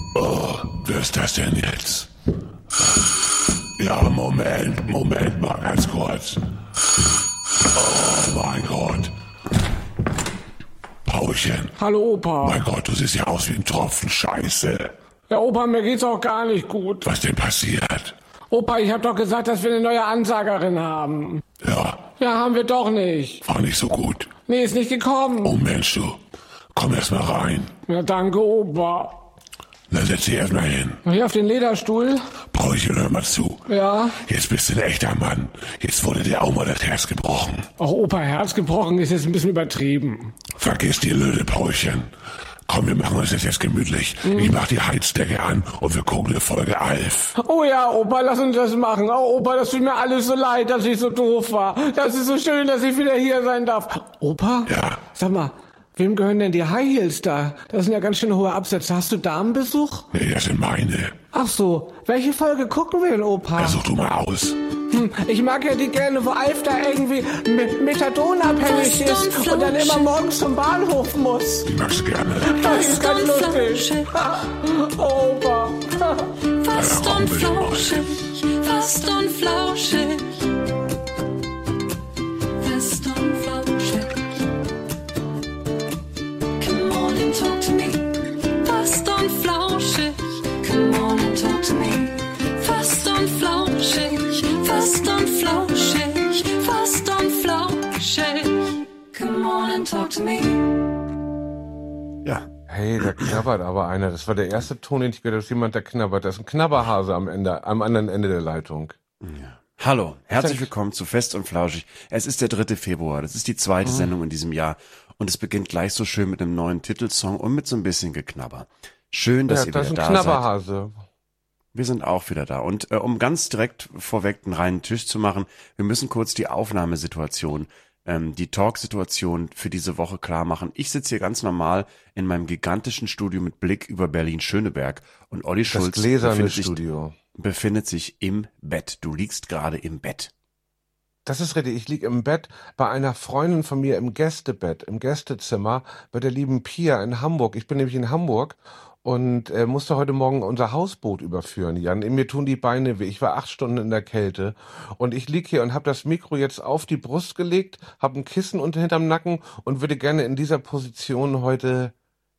Oh, wer ist das denn jetzt? Ja, Moment mal ganz kurz. Oh mein Gott. Paulchen. Hallo Opa. Mein Gott, du siehst ja aus wie ein Tropfen Scheiße. Ja Opa, mir geht's auch gar nicht gut. Was denn passiert? Opa, ich hab doch gesagt, dass wir eine neue Ansagerin haben. Ja, Ja, haben wir doch nicht. war nicht so gut. Nee, ist nicht gekommen. Oh Mensch, du. Komm erst mal rein. Ja, danke Opa. Na, setz dich erst mal hin. Hier auf den Lederstuhl. Paulchen, hör mal zu. Ja. Jetzt bist du ein echter Mann. Jetzt wurde dir auch mal das Herz gebrochen. Ach Opa, Herz gebrochen ist jetzt ein bisschen übertrieben. Vergiss die Lüde, Paulchen. Komm, wir machen uns jetzt gemütlich. Ich mach die Heizdecke an und wir gucken eine Folge Alf. Oh ja, Opa, lass uns das machen. Oh Opa, das tut mir alles so leid, dass ich so doof war. Das ist so schön, dass ich wieder hier sein darf. Opa? Ja. Sag mal, wem gehören denn die High Heels da? Das sind ja ganz schön hohe Absätze. Hast du Damenbesuch? Nee, das sind meine. Ach so, welche Folge gucken wir denn, Opa? Such du mal aus. Ich mag ja die gerne, wo Alf da irgendwie methadonabhängig ist und dann immer morgens zum Bahnhof muss. Die magst du gerne. Das ist ganz lustig. Opa. Fast und flauschig, fast und flauschig. Fast und flauschig. Come on and talk to me. Fast und flauschig. Come on and talk to me. Fast und flauschig, fast und flauschig, fast und flauschig. Come on and talk to me. Ja. Hey, da knabbert aber einer. Das war der erste Ton, den ich gehört habe, dass jemand da knabbert. Da ist ein Knabberhase am anderen Ende der Leitung. Ja. Hallo, herzlich willkommen zu Fest und Flauschig. Es ist der 3. Februar, das ist die zweite Sendung in diesem Jahr und es beginnt gleich so schön mit einem neuen Titelsong und mit so ein bisschen Geknabber. Schön, dass ihr wieder da seid. Das ist ein Knabberhase. Wir sind auch wieder da und um ganz direkt vorweg einen reinen Tisch zu machen, wir müssen kurz die Aufnahmesituation, die Talksituation für diese Woche klar machen. Ich sitze hier ganz normal in meinem gigantischen Studio mit Blick über Berlin-Schöneberg und Olli Schulz Das gläserne Studio befindet sich im Bett. Du liegst gerade im Bett. Das ist richtig. Ich liege im Bett bei einer Freundin von mir im Gästebett, im Gästezimmer bei der lieben Pia in Hamburg. Ich bin nämlich in Hamburg und musste heute Morgen unser Hausboot überführen, Jan. Mir tun die Beine weh. Ich war 8 Stunden in der Kälte und ich lieg hier und habe das Mikro jetzt auf die Brust gelegt, habe ein Kissen hinterm Nacken und würde gerne in dieser Position heute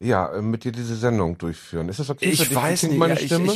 mit dir diese Sendung durchführen. Ist das okay? Ich weiß nicht. Meine Stimme?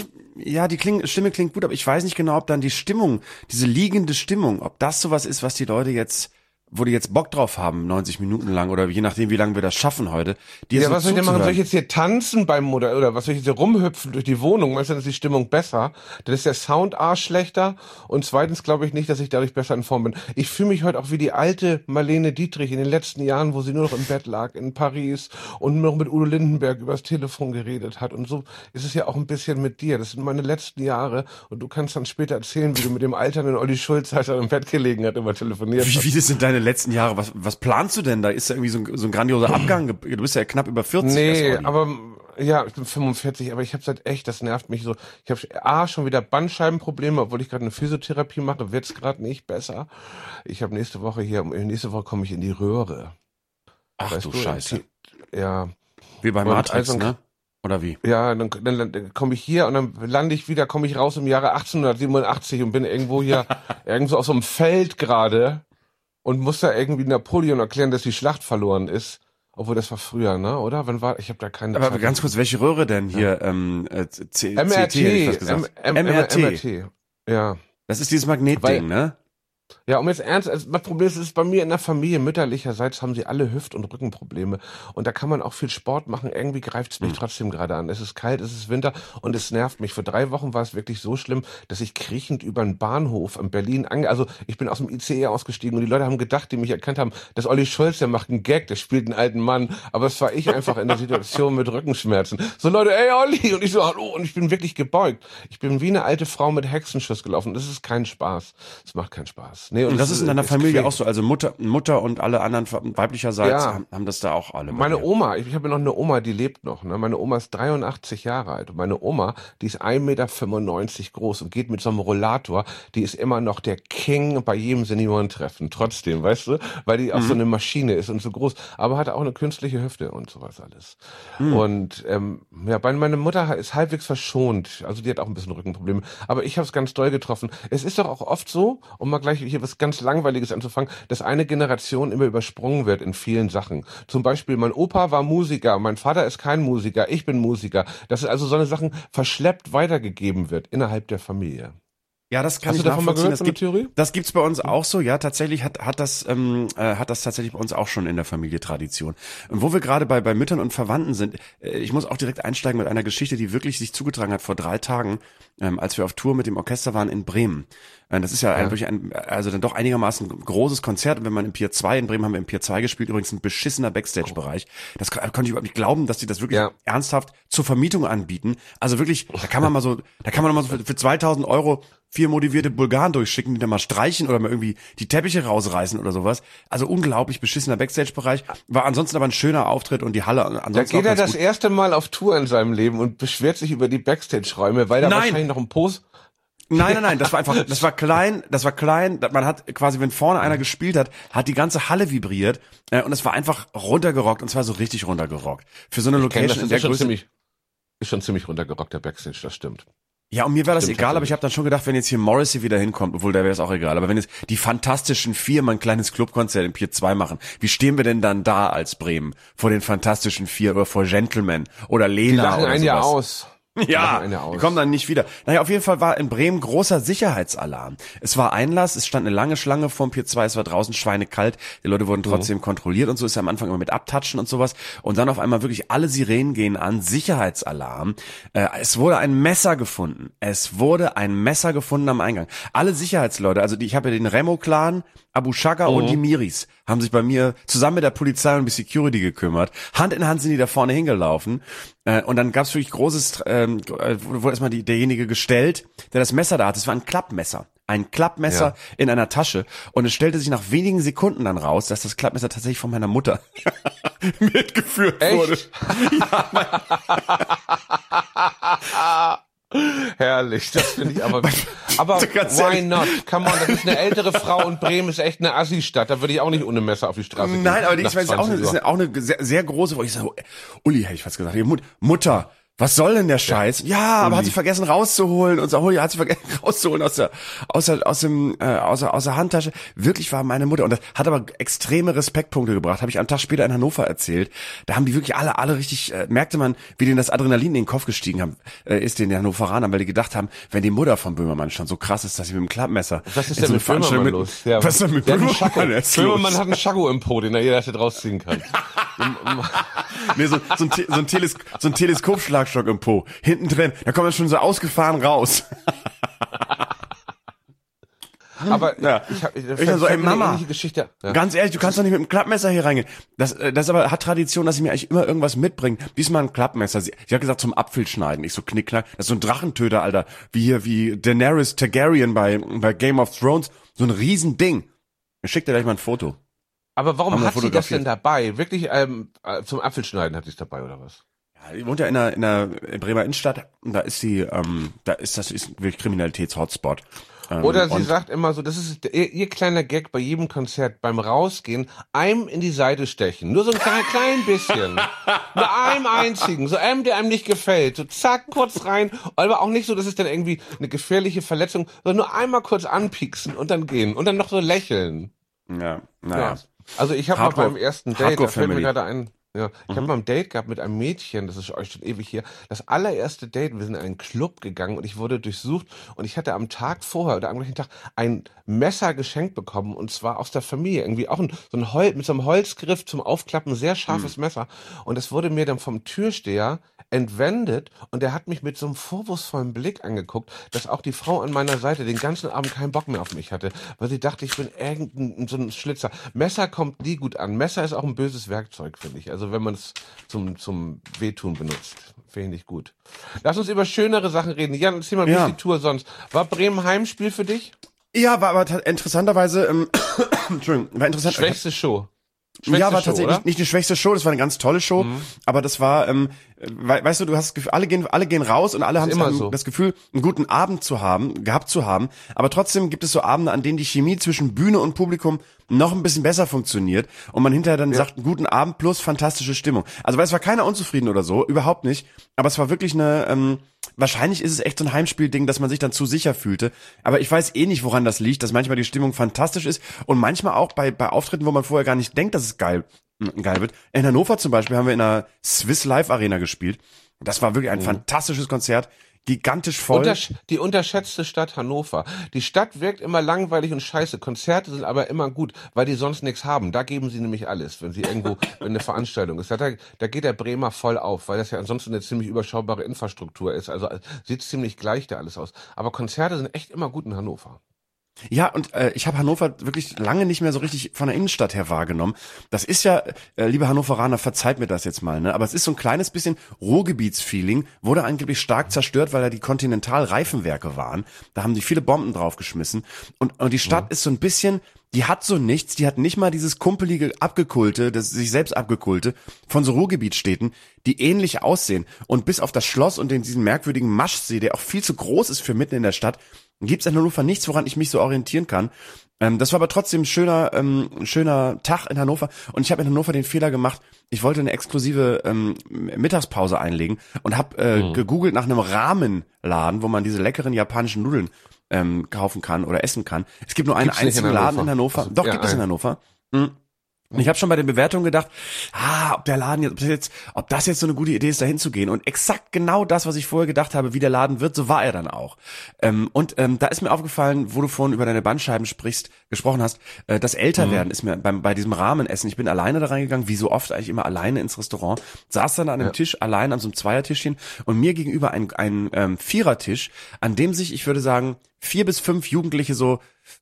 Die Stimme klingt gut, aber ich weiß nicht genau, ob dann die Stimmung, diese liegende Stimmung, ob das sowas ist, was die Leute jetzt, wo die jetzt Bock drauf haben, 90 Minuten lang oder je nachdem, wie lange wir das schaffen heute. Was soll ich denn machen? Soll ich jetzt hier tanzen beim oder was soll ich jetzt hier rumhüpfen durch die Wohnung? Meinst du, dann ist die Stimmung besser? Dann ist der Sound schlechter und zweitens glaube ich nicht, dass ich dadurch besser in Form bin. Ich fühle mich heute auch wie die alte Marlene Dietrich in den letzten Jahren, wo sie nur noch im Bett lag in Paris und nur noch mit Udo Lindenberg übers Telefon geredet hat und so ist es ja auch ein bisschen mit dir. Das sind meine letzten Jahre und du kannst dann später erzählen, wie du mit dem alternden Olli Schulz, als er im Bett gelegen hat, immer telefoniert hast. Wie das sind deine letzten Jahre? Was planst du denn? Da ist ja irgendwie so ein grandioser Abgang. Du bist ja knapp über 40. Nee, aber ja, ich bin 45, aber ich habe seit echt, das nervt mich so. Ich habe schon wieder Bandscheibenprobleme, obwohl ich gerade eine Physiotherapie mache, wird's gerade nicht besser. Ich habe nächste Woche komme ich in die Röhre. Ach weißt du Scheiße. Ja. Wie bei Matrix, ne? Oder wie? Ja, dann komme ich hier und dann komme ich raus im Jahre 1887 und bin irgendwo auf so einem Feld gerade. Und muss da irgendwie Napoleon erklären, dass die Schlacht verloren ist. Obwohl, das war früher, ne? Oder? Ich habe da keine... Aber ganz kurz, welche Röhre denn hier? MRT. CT, hätte ich fast gesagt. MRT. Ja. Das ist dieses Magnetding, ne? Ja, um jetzt ernst, das Problem ist bei mir in der Familie mütterlicherseits haben sie alle Hüft- und Rückenprobleme und da kann man auch viel Sport machen, irgendwie greift es mich trotzdem gerade an. Es ist kalt, es ist Winter und es nervt mich. Vor 3 Wochen war es wirklich so schlimm, dass ich kriechend über einen Bahnhof in Berlin also ich bin aus dem ICE ausgestiegen und die Leute haben gedacht, die mich erkannt haben, dass Olli Schulz, der macht einen Gag, der spielt einen alten Mann, aber es war ich einfach in der Situation mit Rückenschmerzen. So Leute, ey Olli, und ich so, hallo, und ich bin wirklich gebeugt. Ich bin wie eine alte Frau mit Hexenschuss gelaufen. Das ist kein Spaß. Es macht keinen Spaß. sowas. Nee, Und das ist in deiner es Familie quält. auch so, also Mutter und alle anderen weiblicherseits Ja. haben das da auch alle. bei Meine dir. Oma, ich habe noch eine Oma, die lebt noch. Ne? Meine Oma ist 83 Jahre alt. Und meine Oma, die ist 1,95 Meter groß und geht mit so einem Rollator. Die ist immer noch der King bei jedem Seniorentreffen. Trotzdem, weißt du? Weil die auch so eine Maschine ist und so groß. Aber hat auch eine künstliche Hüfte und sowas alles. Und ja, meine Mutter ist halbwegs verschont. Also die hat auch ein bisschen Rückenprobleme. Aber ich habe es ganz doll getroffen. Es ist doch auch oft so, um mal gleich hier was ganz Langweiliges anzufangen, dass eine Generation immer übersprungen wird in vielen Sachen. Zum Beispiel, mein Opa war Musiker, mein Vater ist kein Musiker, ich bin Musiker. Dass also so eine Sachen verschleppt weitergegeben wird innerhalb der Familie. Ja, das kann Hast ich du davon mal nachvollziehen. gehört, von der Theorie? Das gibt's bei uns auch so. Ja, tatsächlich hat das tatsächlich bei uns auch schon in der Familie Tradition. Und wo wir gerade bei Müttern und Verwandten sind, ich muss auch direkt einsteigen mit einer Geschichte, die wirklich sich zugetragen hat vor 3 Tagen, als wir auf Tour mit dem Orchester waren in Bremen. Das ist ja wirklich also dann doch einigermaßen großes Konzert. Und wenn man im Pier 2 in Bremen haben wir im Pier 2 gespielt, übrigens ein beschissener Backstage-Bereich. Das konnte ich überhaupt nicht glauben, dass die das wirklich ernsthaft zur Vermietung anbieten. Also wirklich, da kann man mal so für 2.000 Euro 4 motivierte Bulgaren durchschicken, die dann mal streichen oder mal irgendwie die Teppiche rausreißen oder sowas. Also unglaublich beschissener Backstage-Bereich. War ansonsten aber ein schöner Auftritt und die Halle ansonsten Da geht auch er ganz das gut. erste Mal auf Tour in seinem Leben und beschwert sich über die Backstage-Räume, weil da Nein. wahrscheinlich noch ein Post... Nein, das war klein. Man hat quasi, wenn vorne einer gespielt hat die ganze Halle vibriert und es war einfach runtergerockt und zwar so richtig runtergerockt. Für so eine Location in der Größe. Ist schon ziemlich runtergerockt, der Backstage, das stimmt. Ja, und mir war das Stimmt, egal, aber ich habe dann schon gedacht, wenn jetzt hier Morrissey wieder hinkommt, obwohl der wäre es auch egal, aber wenn jetzt die Fantastischen Vier mal ein kleines Clubkonzert im Pier 2 machen, wie stehen wir denn dann da als Bremen? Vor den Fantastischen Vier oder vor Gentlemen oder Lena Die lachen oder einen sowas? ja aus. Ja, einen aus. die kommen dann nicht wieder. Naja, auf jeden Fall war in Bremen großer Sicherheitsalarm. Es war Einlass, es stand eine lange Schlange vorm Pier 2, es war draußen schweinekalt, die Leute wurden trotzdem kontrolliert und so, ist ja am Anfang immer mit Abtatschen und sowas. Und dann auf einmal wirklich alle Sirenen gehen an, Sicherheitsalarm. Es wurde ein Messer gefunden. Am Eingang. Alle Sicherheitsleute, also ich habe ja den Remo-Clan, Abu Shaka und die Miris haben sich bei mir zusammen mit der Polizei und die Security gekümmert. Hand in Hand sind die da vorne hingelaufen. Und dann gab's wirklich großes, wurde erstmal derjenige gestellt, der das Messer da hat. Das war ein Klappmesser. Ein Klappmesser in einer Tasche. Und es stellte sich nach wenigen Sekunden dann raus, dass das Klappmesser tatsächlich von meiner Mutter mitgeführt wurde. Herrlich, das finde ich aber Ganz why ehrlich. not? Come on, das ist eine ältere Frau und Bremen ist echt eine Assi-Stadt. Da würde ich auch nicht ohne Messer auf die Straße gehen. Nein, aber die Nach ist auch 20 Uhr. eine sehr, sehr große, wo ich sage, Uli, hätte ich fast gesagt, Mutter, was soll denn der Scheiß? Ja, aber hat sie vergessen rauszuholen und so, hat sie vergessen rauszuholen aus der Handtasche. Wirklich war meine Mutter, und das hat aber extreme Respektpunkte gebracht, habe ich am Tag später in Hannover erzählt. Da haben die wirklich alle richtig, merkte man, wie denen das Adrenalin in den Kopf gestiegen ist den Hannoveranern, weil die gedacht haben, wenn die Mutter von Böhmermann schon so krass ist, dass sie mit dem Klappmesser Was ist in denn so mit eine Böhmermann Veranstaltung los? Ja, was ist denn mit der hat einen Schacko. Böhmermann jetzt los? Böhmermann hat einen Schacko im Po, den er jederzeit rausziehen kann. Nee, so ein Teleskopschlagstock im Po. Hinten drin, da kommt er schon so ausgefahren raus. Aber Ja. Ich dann so, ey, Mama, ähnliche Geschichte. Ja. ganz ehrlich, du kannst doch nicht mit dem Klappmesser hier reingehen. Das aber hat Tradition, dass sie mir eigentlich immer irgendwas mitbringen. Diesmal ein Klappmesser. Sie hat gesagt, zum Apfelschneiden. Ich so knickknack. Das ist so ein Drachentöter, Alter. Wie Daenerys Targaryen bei Game of Thrones. So ein Riesending. Ich schick dir gleich mal ein Foto. Aber warum Haben wir hat sie das fotografiert. denn dabei? Wirklich zum Apfelschneiden hat sie es dabei, oder was? Ja, die wohnt ja in der Bremer Innenstadt. Und da ist das ist wirklich Kriminalitäts-Hotspot. Oder sie und- sagt immer so, das ist ihr kleiner Gag bei jedem Konzert, beim Rausgehen, einem in die Seite stechen. Nur so ein klein bisschen. Nur einem einzigen. So einem, der einem nicht gefällt. So zack, kurz rein. Aber auch nicht so, dass es dann irgendwie eine gefährliche Verletzung, sondern nur einmal kurz anpieksen und dann gehen. Und dann noch so lächeln. Ja, naja. Ja. Also ich habe mal Hardcore- beim ersten Date, da Hardcore fällt mir Family. gerade ein, ja, ich habe mal ein Date gehabt mit einem Mädchen, das ist euch schon ewig hier. Das allererste Date, wir sind in einen Club gegangen und ich wurde durchsucht und ich hatte am Tag vorher oder am gleichen Tag ein Messer geschenkt bekommen und zwar aus der Familie. Irgendwie auch mit so einem Holzgriff zum Aufklappen, sehr scharfes Messer. Und das wurde mir dann vom Türsteher entwendet und der hat mich mit so einem vorwurfsvollen Blick angeguckt, dass auch die Frau an meiner Seite den ganzen Abend keinen Bock mehr auf mich hatte, weil sie dachte, ich bin irgendein so ein Schlitzer. Messer kommt nie gut an. Messer ist auch ein böses Werkzeug, finde ich. Also wenn man es zum Wehtun benutzt, finde ich nicht gut. Lass uns über schönere Sachen reden. Jan, erzähl mal, wie ist die Tour sonst? War Bremen Heimspiel für dich? Ja, war aber interessanterweise, Entschuldigung, war interessant. Schwächste Show. Ja, war tatsächlich nicht die schwächste Show, das war eine ganz tolle Show, aber das war, weißt du, du hast das Gefühl, alle gehen raus und alle haben so. das Gefühl, einen guten Abend gehabt zu haben, aber trotzdem gibt es so Abende, an denen die Chemie zwischen Bühne und Publikum noch ein bisschen besser funktioniert und man hinterher dann sagt, einen guten Abend plus fantastische Stimmung. Also, weil es war keiner unzufrieden oder so, überhaupt nicht, aber es war wirklich eine, wahrscheinlich ist es echt so ein Heimspielding, dass man sich dann zu sicher fühlte, aber ich weiß eh nicht, woran das liegt, dass manchmal die Stimmung fantastisch ist und manchmal auch bei Auftritten, wo man vorher gar nicht denkt, dass es geil wird. In Hannover zum Beispiel haben wir in einer Swiss Live Arena gespielt. Das war wirklich ein fantastisches Konzert. Gigantisch voll. Die unterschätzte Stadt Hannover. Die Stadt wirkt immer langweilig und scheiße. Konzerte sind aber immer gut, weil die sonst nichts haben. Da geben sie nämlich alles, wenn sie irgendwo, wenn eine Veranstaltung ist. Da geht der Bremer voll auf, weil das ja ansonsten eine ziemlich überschaubare Infrastruktur ist. Also sieht ziemlich gleich da alles aus. Aber Konzerte sind echt immer gut in Hannover. Ja, und ich habe Hannover wirklich lange nicht mehr so richtig von der Innenstadt her wahrgenommen. Das ist ja, liebe Hannoveraner, verzeiht mir das jetzt mal, ne? Aber es ist so ein kleines bisschen Ruhrgebietsfeeling, wurde angeblich stark zerstört, weil da die Continental-Reifenwerke waren. Da haben die viele Bomben draufgeschmissen. Und die Stadt ist so ein bisschen, die hat so nichts, die hat nicht mal dieses kumpelige Abgekulte, das sich selbst abgekulte von so Ruhrgebietsstädten, die ähnlich aussehen. Und bis auf das Schloss und diesen merkwürdigen Maschsee, der auch viel zu groß ist für mitten in der Stadt, gibt's in Hannover nichts, woran ich mich so orientieren kann. Das war aber trotzdem ein schöner Tag in Hannover. Und ich habe in Hannover den Fehler gemacht, ich wollte eine exklusive Mittagspause einlegen und habe gegoogelt nach einem Rahmenladen, wo man diese leckeren japanischen Nudeln kaufen kann oder essen kann. Es gibt nur einen einzigen Laden in Hannover. Also, doch, gibt es in Hannover. Und ich habe schon bei den Bewertungen gedacht, ob der Laden ob das jetzt so eine gute Idee ist, da hinzugehen. Und exakt genau das, was ich vorher gedacht habe, wie der Laden wird, so war er dann auch. Da ist mir aufgefallen, wo du vorhin über deine Bandscheiben gesprochen hast, das Älterwerden ist mir bei diesem Rahmenessen. Ich bin alleine da reingegangen, wie so oft eigentlich immer alleine ins Restaurant, saß dann an einem Tisch, allein an so einem Zweiertischchen und mir gegenüber ein Vierertisch, an dem sich, ich würde sagen, 4 bis 5 Jugendliche so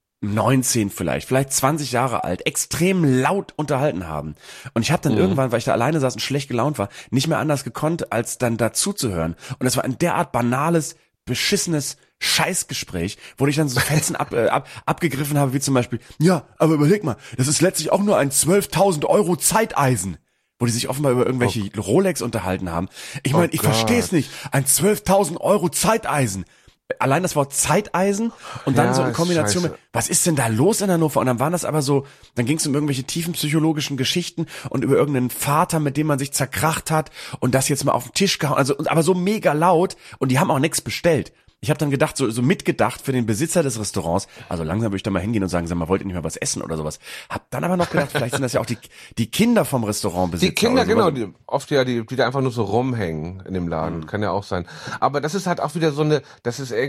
19 vielleicht 20 Jahre alt, extrem laut unterhalten haben. Und ich habe dann irgendwann, weil ich da alleine saß und schlecht gelaunt war, nicht mehr anders gekonnt, als dann dazu zu hören. Und es war ein derart banales, beschissenes Scheißgespräch, wo ich dann so Fetzen abgegriffen habe, wie zum Beispiel, ja, aber überleg mal, das ist letztlich auch nur ein 12.000 Euro Zeiteisen. Wo die sich offenbar über irgendwelche Rolex unterhalten haben. Ich meine, ich verstehe es nicht. Ein 12.000 Euro Zeiteisen. Allein das Wort Zeiteisen und dann so in Kombination mit, was ist denn da los in Hannover? Und dann waren das aber so, dann ging es um irgendwelche tiefen psychologischen Geschichten und über irgendeinen Vater, mit dem man sich zerkracht hat und das jetzt mal auf den Tisch gehauen, aber so mega laut und die haben auch nichts bestellt. Ich habe dann gedacht, so mitgedacht für den Besitzer des Restaurants, also langsam würde ich da mal hingehen und sagen, sag mal, wollt ihr nicht mehr was essen oder sowas? Hab dann aber noch gedacht, vielleicht sind das ja auch die Kinder vom Restaurantbesitzer. Die Kinder, genau, die da einfach nur so rumhängen in dem Laden, kann ja auch sein. Aber das ist halt auch wieder da ist so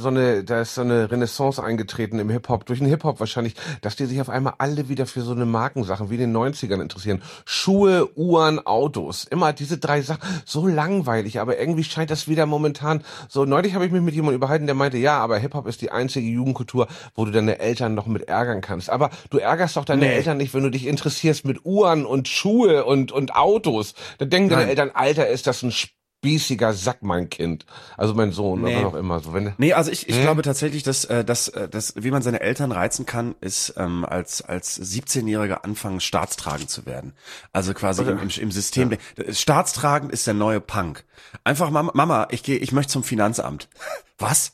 eine Renaissance eingetreten im Hip-Hop, durch den Hip-Hop wahrscheinlich, dass die sich auf einmal alle wieder für so eine Markensachen wie in den 90ern interessieren. Schuhe, Uhren, Autos, immer diese 3 Sachen, so langweilig, aber irgendwie scheint das wieder momentan so, neulich habe ich mich mit jemand überhalten, der meinte, ja, aber Hip-Hop ist die einzige Jugendkultur, wo du deine Eltern noch mit ärgern kannst. Aber du ärgerst doch deine Eltern nicht, wenn du dich interessierst mit Uhren und Schuhe und Autos. Dann denken deine Eltern, Alter, ist das ein spießiger Sack, mein Kind. Also mein Sohn, oder was auch immer. So, also ich glaube tatsächlich, dass wie man seine Eltern reizen kann, ist als 17-Jähriger anfangen, staatstragend zu werden. Also quasi im System. Ja. Staatstragend ist der neue Punk. Einfach, Mama, ich möchte zum Finanzamt. Was?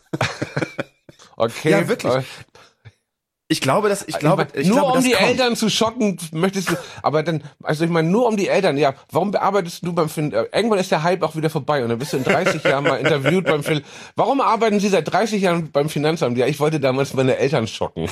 Okay. Ja, wirklich. Ich glaube, um die Eltern zu schocken, möchtest du, aber dann, also ich meine, nur um die Eltern, ja, warum arbeitest du beim irgendwann ist der Hype auch wieder vorbei und dann bist du in 30 Jahren mal interviewt beim Film. Warum arbeiten Sie seit 30 Jahren beim Finanzamt? Ja, ich wollte damals meine Eltern schocken.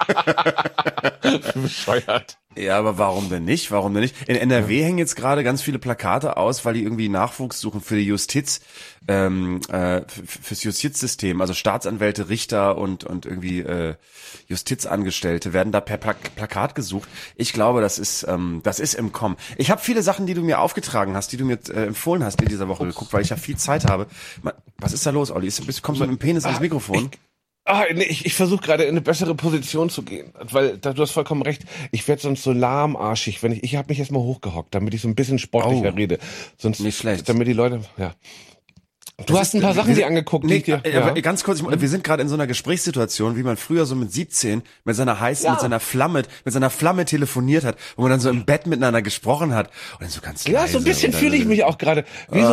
Bescheuert. Ja, aber warum denn nicht? In NRW hängen jetzt gerade ganz viele Plakate aus, weil die irgendwie Nachwuchs suchen für die Justiz, fürs Justizsystem. Also Staatsanwälte, Richter und irgendwie Justizangestellte werden da per Plakat gesucht. Ich glaube, das ist im Kommen. Ich habe viele Sachen, die du mir aufgetragen hast, die du mir empfohlen hast in dieser Woche geguckt, weil ich ja viel Zeit habe. Was ist da los, Olli? Kommst du mit dem Penis ans Mikrofon? Ich versuche gerade in eine bessere Position zu gehen, weil du hast vollkommen recht. Ich werde sonst so lahmarschig, wenn ich habe mich erstmal hochgehockt, damit ich so ein bisschen sportlicher rede. Sonst nicht schlecht. Damit die Leute, ja. Du hast ein paar Sachen dir angeguckt. Ganz kurz, wir sind gerade in so einer Gesprächssituation, wie man früher so mit 17 mit seiner Flamme telefoniert hat, wo man dann so im Bett miteinander gesprochen hat und dann so ganz leise. Ja, so ein bisschen fühle ich mich auch gerade.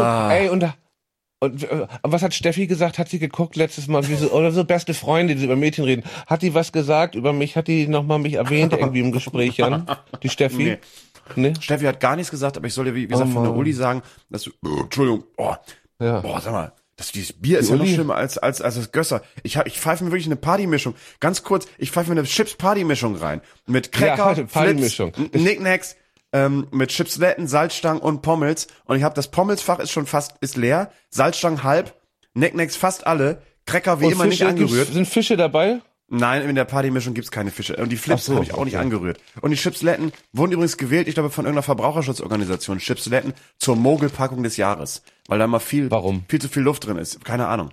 Und was hat Steffi gesagt? Hat sie geguckt letztes Mal? Oder so beste Freunde, die über Mädchen reden. Hat die was gesagt über mich? Hat die nochmal mich erwähnt irgendwie im Gespräch, Jan? Die Steffi? Nee. Steffi hat gar nichts gesagt, aber ich soll dir, wie gesagt, von der Uli sagen, dass du, Entschuldigung, sag mal, dieses Bier ist ja noch schlimmer als das Gösser. Ich pfeife mir wirklich eine Partymischung. Ganz kurz, ich pfeife mir eine Chips-Partymischung rein. Mit Cracker, Flips, Knickknacks, mit Chipsletten, Salzstangen und Pommels. Und ich habe das Pommelsfach ist leer, Salzstangen halb, Knickknacks fast alle, Cracker wie immer nicht angerührt. Sind Fische dabei? Nein, in der Partymischung gibt's keine Fische. Und die Flips habe ich auch nicht angerührt. Und die Chipsletten wurden übrigens gewählt, ich glaube, von irgendeiner Verbraucherschutzorganisation. Chipsletten zur Mogelpackung des Jahres. Weil da mal viel zu viel Luft drin ist. Keine Ahnung.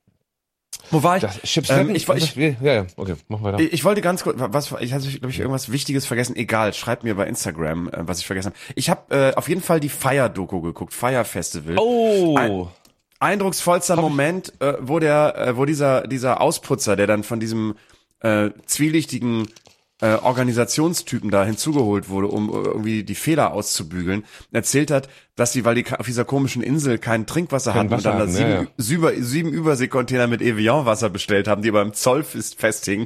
Wo war ich? Chipsletten? Okay, machen wir da. Ich wollte ganz kurz, ich hatte, glaube ich, irgendwas Wichtiges vergessen. Egal, schreibt mir bei Instagram, was ich vergessen habe. Ich habe auf jeden Fall die Fire-Doku geguckt, Fire Festival. Oh! Eindrucksvollster Moment, wo dieser Ausputzer, der dann von diesem zwielichtigen Organisationstypen da hinzugeholt wurde, um irgendwie die Fehler auszubügeln, erzählt hat, dass sie, weil die auf dieser komischen Insel kein Trinkwasser hatten und dann sieben Überseekontainer mit Evian-Wasser bestellt haben, die beim Zoll festhingen.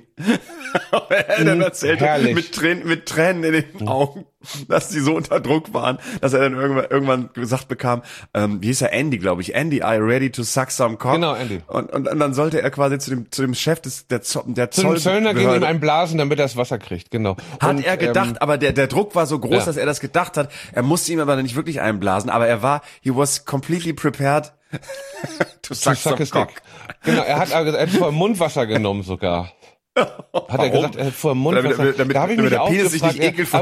Er dann erzählt mit Tränen in den Augen, dass die so unter Druck waren, dass er dann irgendwann gesagt bekam, wie hieß er, Andy, glaube ich, Andy, I ready to suck some cock. Genau, Andy. Und dann sollte er quasi zu dem Chef der Zoll. Zum Zöllner gegen ihm einblasen, damit er das Wasser kriegt, genau. Hat er gedacht, aber der Druck war so groß, dass er das gedacht hat. Er musste ihm aber nicht wirklich einblasen, aber he was completely prepared to suck some cock. Genau, er hat vor dem Mund Wasser genommen sogar. Hat er gesagt, er hat vor dem Mund Wasser. Da habe ich mich auch gefragt,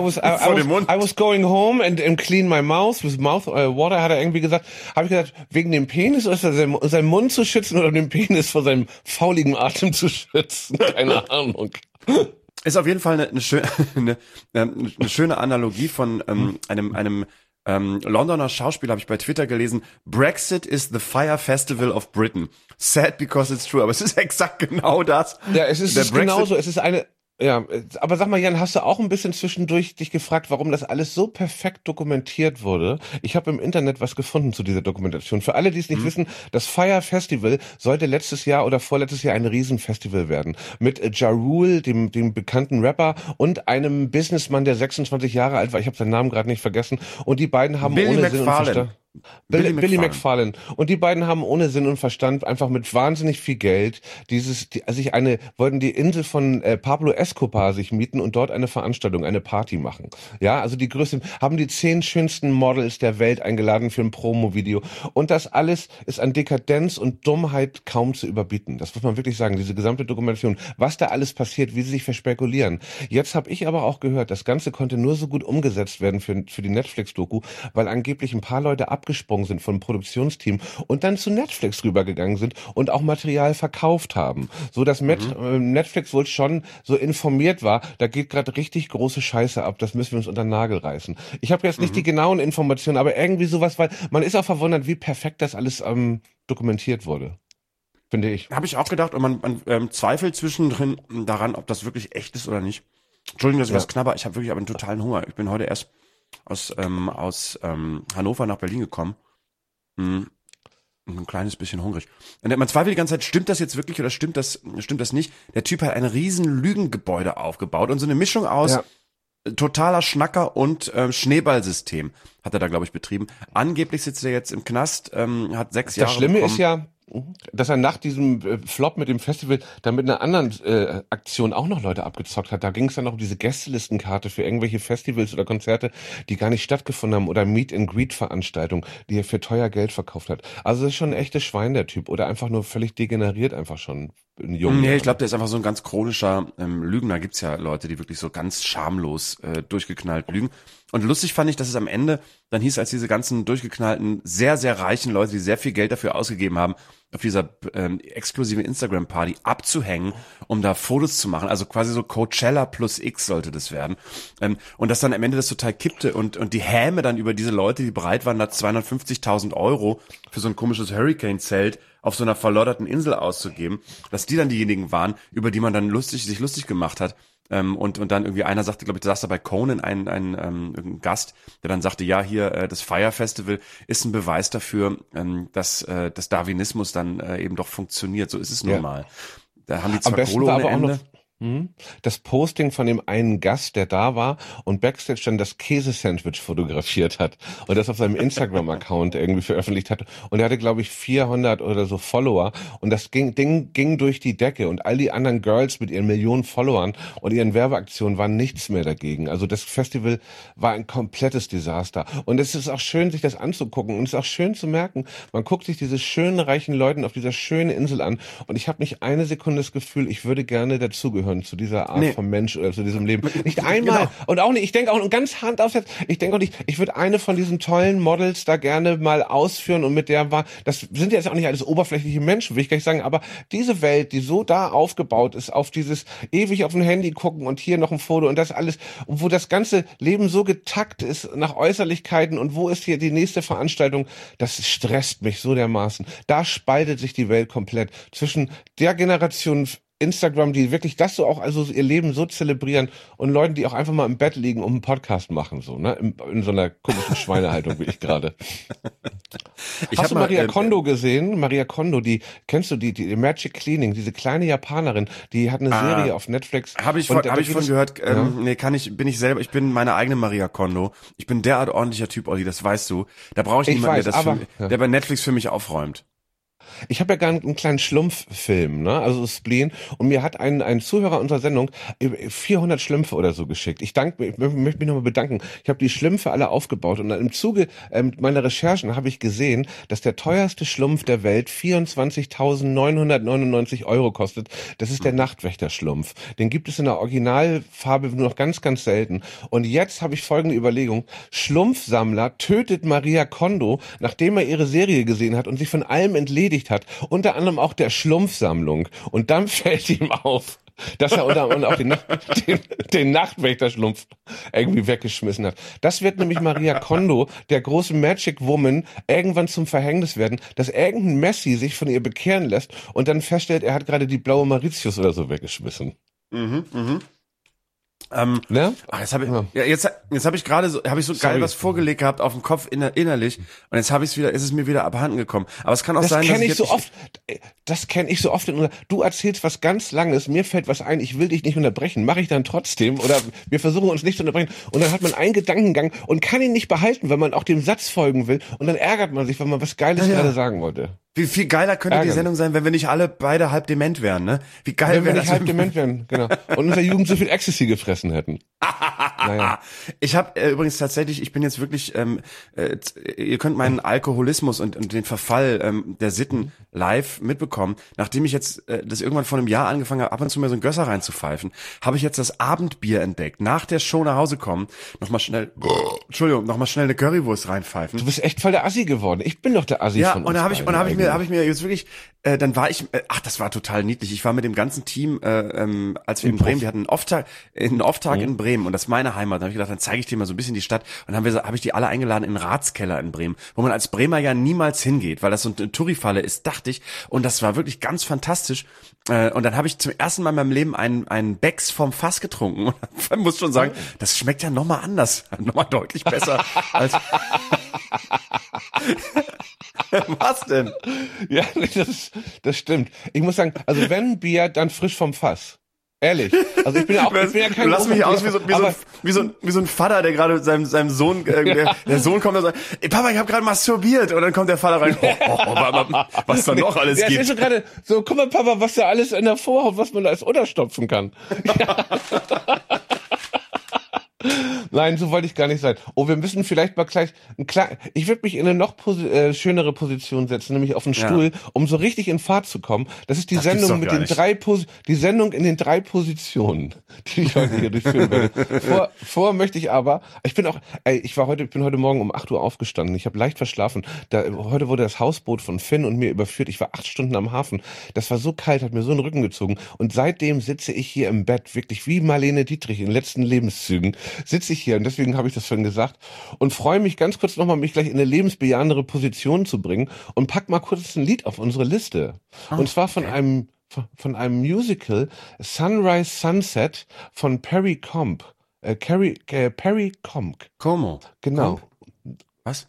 I was going home and clean my mouth with mouth water, hat er irgendwie gesagt. Habe ich gesagt, wegen dem Penis oder seinen Mund zu schützen oder den Penis vor seinem fauligen Atem zu schützen? Keine Ahnung. Ist auf jeden Fall eine schöne Analogie von einem Londoner Schauspieler, habe ich bei Twitter gelesen. Brexit is the Fire Festival of Britain. Sad because it's true. Aber es ist exakt genau das. Ja, es ist genauso. Es ist aber sag mal, Jan, hast du auch ein bisschen zwischendurch dich gefragt, warum das alles so perfekt dokumentiert wurde? Ich habe im Internet was gefunden zu dieser Dokumentation. Für alle, die es nicht wissen, das Fire Festival sollte letztes Jahr oder vorletztes Jahr ein Riesenfestival werden. Mit Ja Rule, dem bekannten Rapper, und einem Businessman, der 26 Jahre alt war. Ich habe seinen Namen gerade nicht vergessen. Und die beiden haben Billy McFarlane. Und die beiden haben ohne Sinn und Verstand einfach mit wahnsinnig viel Geld wollten die Insel von Pablo Escobar sich mieten und dort eine Veranstaltung, eine Party machen. Ja, also haben die 10 schönsten Models der Welt eingeladen für ein Promo-Video. Und das alles ist an Dekadenz und Dummheit kaum zu überbieten. Das muss man wirklich sagen, diese gesamte Dokumentation, was da alles passiert, wie sie sich verspekulieren. Jetzt habe ich aber auch gehört, das Ganze konnte nur so gut umgesetzt werden für die Netflix-Doku, weil angeblich ein paar Leute abgesprungen sind vom Produktionsteam und dann zu Netflix rübergegangen sind und auch Material verkauft haben. So dass Netflix wohl schon so informiert war, da geht gerade richtig große Scheiße ab, das müssen wir uns unter den Nagel reißen. Ich habe jetzt nicht die genauen Informationen, aber irgendwie sowas, weil man ist auch verwundert, wie perfekt das alles dokumentiert wurde. Finde ich. Habe ich auch gedacht, und man zweifelt zwischendrin daran, ob das wirklich echt ist oder nicht. Entschuldigung, dass ich was knabber, ich habe wirklich aber einen totalen Hunger. Ich bin heute erst aus Hannover nach Berlin gekommen. Ein kleines bisschen hungrig. Und man zweifelt die ganze Zeit, stimmt das jetzt wirklich oder stimmt das nicht? Der Typ hat ein riesen Lügengebäude aufgebaut und so eine Mischung aus totaler Schnacker und Schneeballsystem hat er da, glaube ich, betrieben. Angeblich sitzt er jetzt im Knast, hat 6 Jahre Das Schlimme bekommen. ist ja, dass er nach diesem Flop mit dem Festival dann mit einer anderen Aktion auch noch Leute abgezockt hat. Da ging es dann noch um diese Gästelistenkarte für irgendwelche Festivals oder Konzerte, die gar nicht stattgefunden haben, oder Meet-and-Greet-Veranstaltungen, die er für teuer Geld verkauft hat. Also das ist schon ein echtes Schwein, der Typ. Oder einfach nur völlig degeneriert einfach schon. Nee, ich glaube, der ist einfach so ein ganz chronischer Lügner. Gibt's ja Leute, die wirklich so ganz schamlos durchgeknallt lügen. Und lustig fand ich, dass es am Ende dann hieß, als diese ganzen durchgeknallten, sehr, sehr reichen Leute, die sehr viel Geld dafür ausgegeben haben, auf dieser exklusiven Instagram-Party abzuhängen, um da Fotos zu machen. Also quasi so Coachella plus X sollte das werden. Und dass dann am Ende das total kippte und die Häme dann über diese Leute, die bereit waren, da 250.000 € für so ein komisches Hurricane-Zelt auf so einer verlodderten Insel auszugeben, dass die dann diejenigen waren, über die man dann sich lustig gemacht hat. Und dann irgendwie einer sagte, glaube ich, da saß da bei Conan ein Gast, der dann sagte, ja, hier, das Fire Festival ist ein Beweis dafür, dass Darwinismus dann eben doch funktioniert. So ist es nun mal. Da haben die zwar Kohle ohne Ende. Das Posting von dem einen Gast, der da war und Backstage dann das Käsesandwich fotografiert hat und das auf seinem Instagram-Account irgendwie veröffentlicht hat. Und er hatte, glaube ich, 400 oder so Follower und das ging durch die Decke und all die anderen Girls mit ihren Millionen Followern und ihren Werbeaktionen waren nichts mehr dagegen. Also das Festival war ein komplettes Desaster. Und es ist auch schön, sich das anzugucken und es ist auch schön zu merken, man guckt sich diese schönen, reichen Leute auf dieser schönen Insel an und ich habe nicht eine Sekunde das Gefühl, ich würde gerne dazugehören zu dieser Art von Mensch oder zu diesem Leben. Nicht einmal. Genau. Und auch nicht, ich denke auch ganz Hand aufsetzt, ich denke auch nicht, ich würde eine von diesen tollen Models da gerne mal ausführen und mit der das sind jetzt auch nicht alles oberflächliche Menschen, will ich gar nicht sagen, aber diese Welt, die so da aufgebaut ist, auf dieses ewig auf ein Handy gucken und hier noch ein Foto und das alles, wo das ganze Leben so getakt ist nach Äußerlichkeiten und wo ist hier die nächste Veranstaltung, das stresst mich so dermaßen. Da spaltet sich die Welt komplett zwischen der Generation Instagram, die wirklich das so auch, also ihr Leben so zelebrieren und Leuten, die auch einfach mal im Bett liegen und einen Podcast machen, so, ne, in so einer komischen Schweinehaltung wie ich gerade. Hast du Maria Kondo gesehen? Maria Kondo, kennst du die Magic Cleaning, diese kleine Japanerin, die hat eine Serie auf Netflix. Habe ich von gehört, ich bin meine eigene Maria Kondo. Ich bin derart ordentlicher Typ, Olli, das weißt du. Da brauche ich niemanden, der bei Netflix für mich aufräumt. Ich habe ja gar einen kleinen Schlumpffilm, ne, also Spleen, und mir hat ein Zuhörer unserer Sendung 400 Schlümpfe oder so geschickt. Ich möchte mich nochmal bedanken. Ich habe die Schlümpfe alle aufgebaut und dann im Zuge meiner Recherchen habe ich gesehen, dass der teuerste Schlumpf der Welt 24.999 € kostet. Das ist der Nachtwächterschlumpf. Den gibt es in der Originalfarbe nur noch ganz, ganz selten. Und jetzt habe ich folgende Überlegung. Schlumpfsammler tötet Maria Kondo, nachdem er ihre Serie gesehen hat und sich von allem entledigt hat, unter anderem auch der Schlumpfsammlung. Und dann fällt ihm auf, dass er unter anderem auch den Nachtwächterschlumpf irgendwie weggeschmissen hat. Das wird nämlich Maria Kondo, der großen Magic Woman, irgendwann zum Verhängnis werden, dass irgendein Messi sich von ihr bekehren lässt und dann feststellt, er hat gerade die blaue Mauritius oder so weggeschmissen. Ne? Jetzt habe ich gerade so geil was vorgelegt gehabt auf dem Kopf innerlich und jetzt ist es mir wieder abhanden gekommen. Aber es kann auch sein, dass das kenne ich so oft. Du erzählst was ganz Langes, mir fällt was ein, ich will dich nicht unterbrechen, mache ich dann trotzdem oder wir versuchen uns nicht zu unterbrechen und dann hat man einen Gedankengang und kann ihn nicht behalten, wenn man auch dem Satz folgen will und dann ärgert man sich, weil man was Geiles gerade sagen wollte. Wie viel geiler könnte die Sendung sein, wenn wir nicht alle beide halb dement wären, ne? Wie geil wenn wir nicht halb dement wären, genau. Und in der Jugend so viel Ecstasy gefressen hätten. Naja. Ich habe übrigens tatsächlich, ich bin jetzt wirklich, ihr könnt meinen Alkoholismus und den Verfall der Sitten live mitbekommen. Nachdem ich jetzt das irgendwann vor einem Jahr angefangen habe, ab und zu mir so einen Gösser reinzupfeifen, habe ich jetzt das Abendbier entdeckt. Nach der Show nach Hause kommen, nochmal schnell eine Currywurst reinpfeifen. Du bist echt voll der Assi geworden. Ich bin doch der Assi von uns. Und habe ich mir jetzt wirklich, dann war ich, das war total niedlich. Ich war mit dem ganzen Team, als wir in Bremen, wir hatten einen Off-Tag in Bremen und das ist meine Heimat. Da habe ich gedacht, dann zeige ich dir mal so ein bisschen die Stadt und dann habe ich die alle eingeladen in den Ratskeller in Bremen, wo man als Bremer ja niemals hingeht, weil das so eine Touri-Falle ist, dachte ich. Und das war wirklich ganz fantastisch. Und dann habe ich zum ersten Mal in meinem Leben einen Becks vom Fass getrunken und man muss schon sagen, das schmeckt ja nochmal anders, nochmal deutlich besser als Was denn? Ja, das stimmt. Ich muss sagen, also wenn Bier, dann frisch vom Fass. Ehrlich. Also ich bin ja kein. Du lass mich aus wie so ein Vater, der gerade seinem Sohn, der Sohn kommt und sagt, ey, Papa, ich habe gerade masturbiert. Und dann kommt der Vater rein, was da noch alles gibt. Ja, ist so gerade so, guck mal, Papa, was da alles in der Vorhaut, was man da alles unterstopfen kann. Ja. Nein, so wollte ich gar nicht sein. Oh, wir müssen vielleicht mal gleich ich würde mich in eine noch schönere Position setzen, nämlich auf den Stuhl, um so richtig in Fahrt zu kommen. Das ist die Sendung mit den die Sendung in den 3 Positionen, die ich heute hier durchführen werde. Vor möchte ich aber, ich bin heute Morgen um 8 Uhr aufgestanden. Ich habe leicht verschlafen. Heute wurde das Hausboot von Finn und mir überführt. Ich war 8 Stunden am Hafen. Das war so kalt, hat mir so den Rücken gezogen. Und seitdem sitze ich hier im Bett, wirklich wie Marlene Dietrich in den letzten Lebenszügen, sitze ich hier und deswegen habe ich das schon gesagt und freue mich ganz kurz nochmal, mich gleich in eine lebensbejahendere Position zu bringen und pack mal kurz ein Lied auf unsere Liste. Und zwar von einem Musical Sunrise Sunset von Perry Comp. Perry Comp. Como. Genau. Was?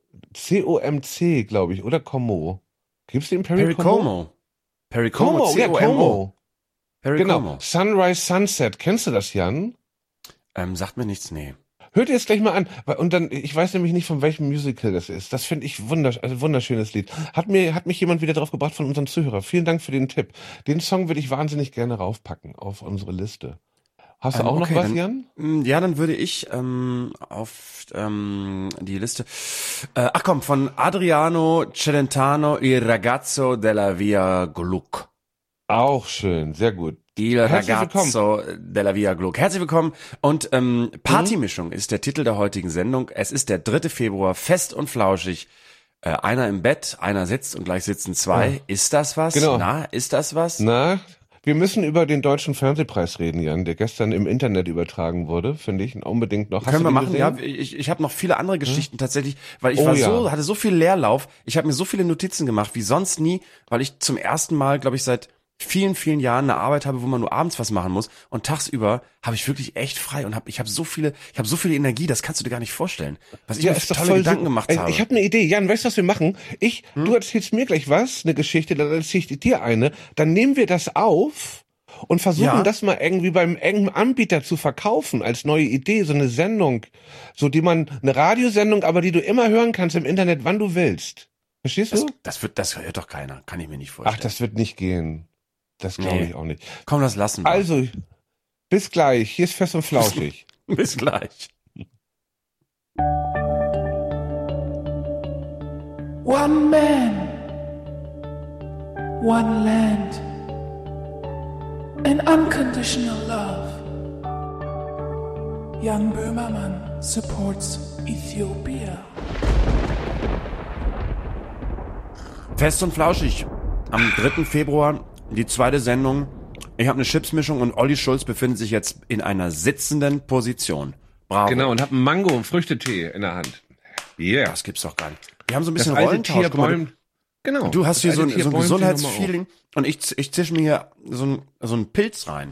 C-O-M-C, glaube ich, oder Como. Gibt's den Perry Como? Perry Como, ja, Como. Perry Genau. Como. Sunrise Sunset. Kennst du das, Jan? Sagt mir nichts, nee. Hört ihr es gleich mal an. Und dann, ich weiß nämlich nicht, von welchem Musical das ist. Das finde ich wunderschönes Lied. Hat mich jemand wieder drauf gebracht von unseren Zuhörern. Vielen Dank für den Tipp. Den Song würde ich wahnsinnig gerne raufpacken auf unsere Liste. Hast du auch noch was, Jan? Ja, dann würde ich auf die Liste. Von Adriano Celentano, Il ragazzo della Via Gluck. Auch schön, sehr gut. Il ragazzo della Via Gluck. Herzlich willkommen. Und Partymischung ist der Titel der heutigen Sendung. Es ist der 3. Februar, fest und flauschig. Einer im Bett, einer sitzt und gleich sitzen 2. Ja. Ist das was? Genau. Na, ist das was? Na, wir müssen über den Deutschen Fernsehpreis reden, Jan, der gestern im Internet übertragen wurde, finde ich, unbedingt noch. Können wir machen, gesehen? Ja. Ich habe noch viele andere Geschichten tatsächlich, weil ich hatte so viel Leerlauf. Ich habe mir so viele Notizen gemacht wie sonst nie, weil ich zum ersten Mal, glaube ich, seit vielen, vielen Jahren eine Arbeit habe, wo man nur abends was machen muss und tagsüber habe ich wirklich echt frei und ich habe so viele Energie, das kannst du dir gar nicht vorstellen, was ich mir für tolle Gedanken gemacht habe. Ich habe eine Idee, Jan, weißt du, was wir machen? Du erzählst mir gleich was, eine Geschichte, dann erzähl ich dir eine, dann nehmen wir das auf und versuchen das mal irgendwie beim engen Anbieter zu verkaufen als neue Idee, so eine Sendung, so eine Radiosendung, aber die du immer hören kannst im Internet, wann du willst. Verstehst du? Das hört doch keiner, kann ich mir nicht vorstellen. Ach, das wird nicht gehen. Das glaube ich auch nicht. Komm, das lassen wir. Also, bis gleich. Hier ist Fest und Flauschig. Bis gleich. One man, one land, and unconditional love. Jan Böhmermann supports Ethiopia. Fest und flauschig. Am 3. Februar die 2. Sendung. Ich habe eine Chipsmischung und Olli Schulz befindet sich jetzt in einer sitzenden Position. Bravo. Genau, und hat einen Mango- und Früchtetee in der Hand. Yeah. Das gibt's doch gar nicht. Wir haben so ein bisschen Rollentausch. Genau. Du hast hier so ein Gesundheitsfeeling und ich zische mir hier so einen Pilz rein.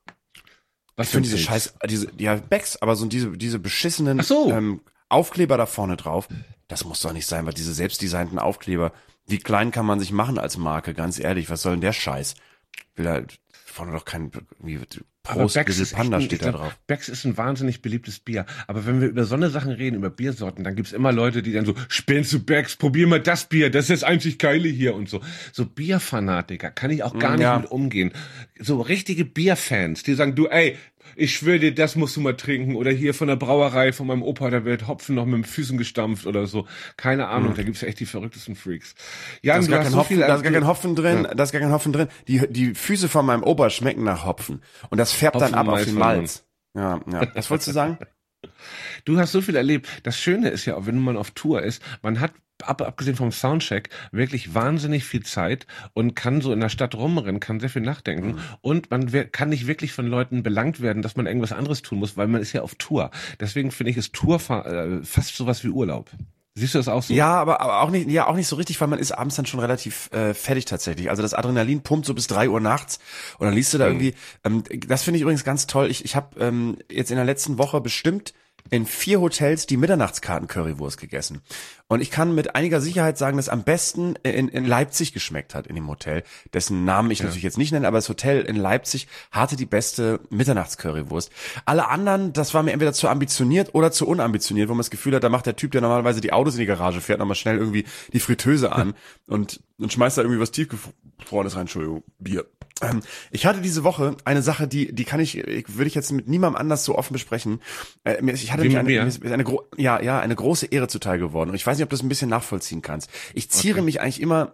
Was für diese Scheiß, Becks, aber so diese beschissenen Aufkleber da vorne drauf. Das muss doch nicht sein, weil diese selbstdesignten Aufkleber, wie klein kann man sich machen als Marke, ganz ehrlich, was soll denn der Scheiß? Will da vorne doch kein Prost, Panda steht da drauf. Becks ist ein wahnsinnig beliebtes Bier. Aber wenn wir über so eine Sachen reden, über Biersorten, dann gibt's immer Leute, die dann so, spinnst du Becks, probier mal das Bier, das ist das einzig Geile hier und so. So Bierfanatiker, kann ich auch gar nicht mit umgehen. So richtige Bierfans, die sagen, du, ey, ich schwöre dir, das musst du mal trinken. Oder hier von der Brauerei von meinem Opa, da wird Hopfen noch mit den Füßen gestampft oder so. Keine Ahnung, da gibt's ja echt die verrücktesten Freaks. Ja, da ist gar kein Hopfen drin. Die Füße von meinem Opa schmecken nach Hopfen. Und das färbt dann ab auf den Malz. Ja. Was wolltest du sagen? Du hast so viel erlebt. Das Schöne ist ja, wenn man auf Tour ist, man hat abgesehen vom Soundcheck wirklich wahnsinnig viel Zeit und kann so in der Stadt rumrennen, kann sehr viel nachdenken und man kann nicht wirklich von Leuten belangt werden, dass man irgendwas anderes tun muss, weil man ist ja auf Tour. Deswegen finde ich es Tour fast sowas wie Urlaub. Siehst du das auch so? Ja, aber auch nicht so richtig, weil man ist abends dann schon relativ fertig tatsächlich. Also das Adrenalin pumpt so bis 3 Uhr nachts und dann liest du da irgendwie, das finde ich übrigens ganz toll. Ich habe jetzt in der letzten Woche bestimmt in 4 Hotels die Mitternachtskarten-Currywurst gegessen. Und ich kann mit einiger Sicherheit sagen, dass am besten in Leipzig geschmeckt hat, in dem Hotel, dessen Namen ich natürlich jetzt nicht nenne, aber das Hotel in Leipzig hatte die beste Mitternachtscurrywurst. Alle anderen, das war mir entweder zu ambitioniert oder zu unambitioniert, wo man das Gefühl hat, da macht der Typ, der normalerweise die Autos in die Garage fährt, nochmal schnell irgendwie die Fritteuse an und schmeißt da irgendwie was Tiefgefrorenes rein, Entschuldigung, Bier. Ich hatte diese Woche eine Sache, die würde ich jetzt mit niemandem anders so offen besprechen. Ich ich hatte Wie mich mit mir? eine große Ehre zuteil geworden. Und ich weiß nicht, ob du das ein bisschen nachvollziehen kannst. Ich ziere mich eigentlich immer,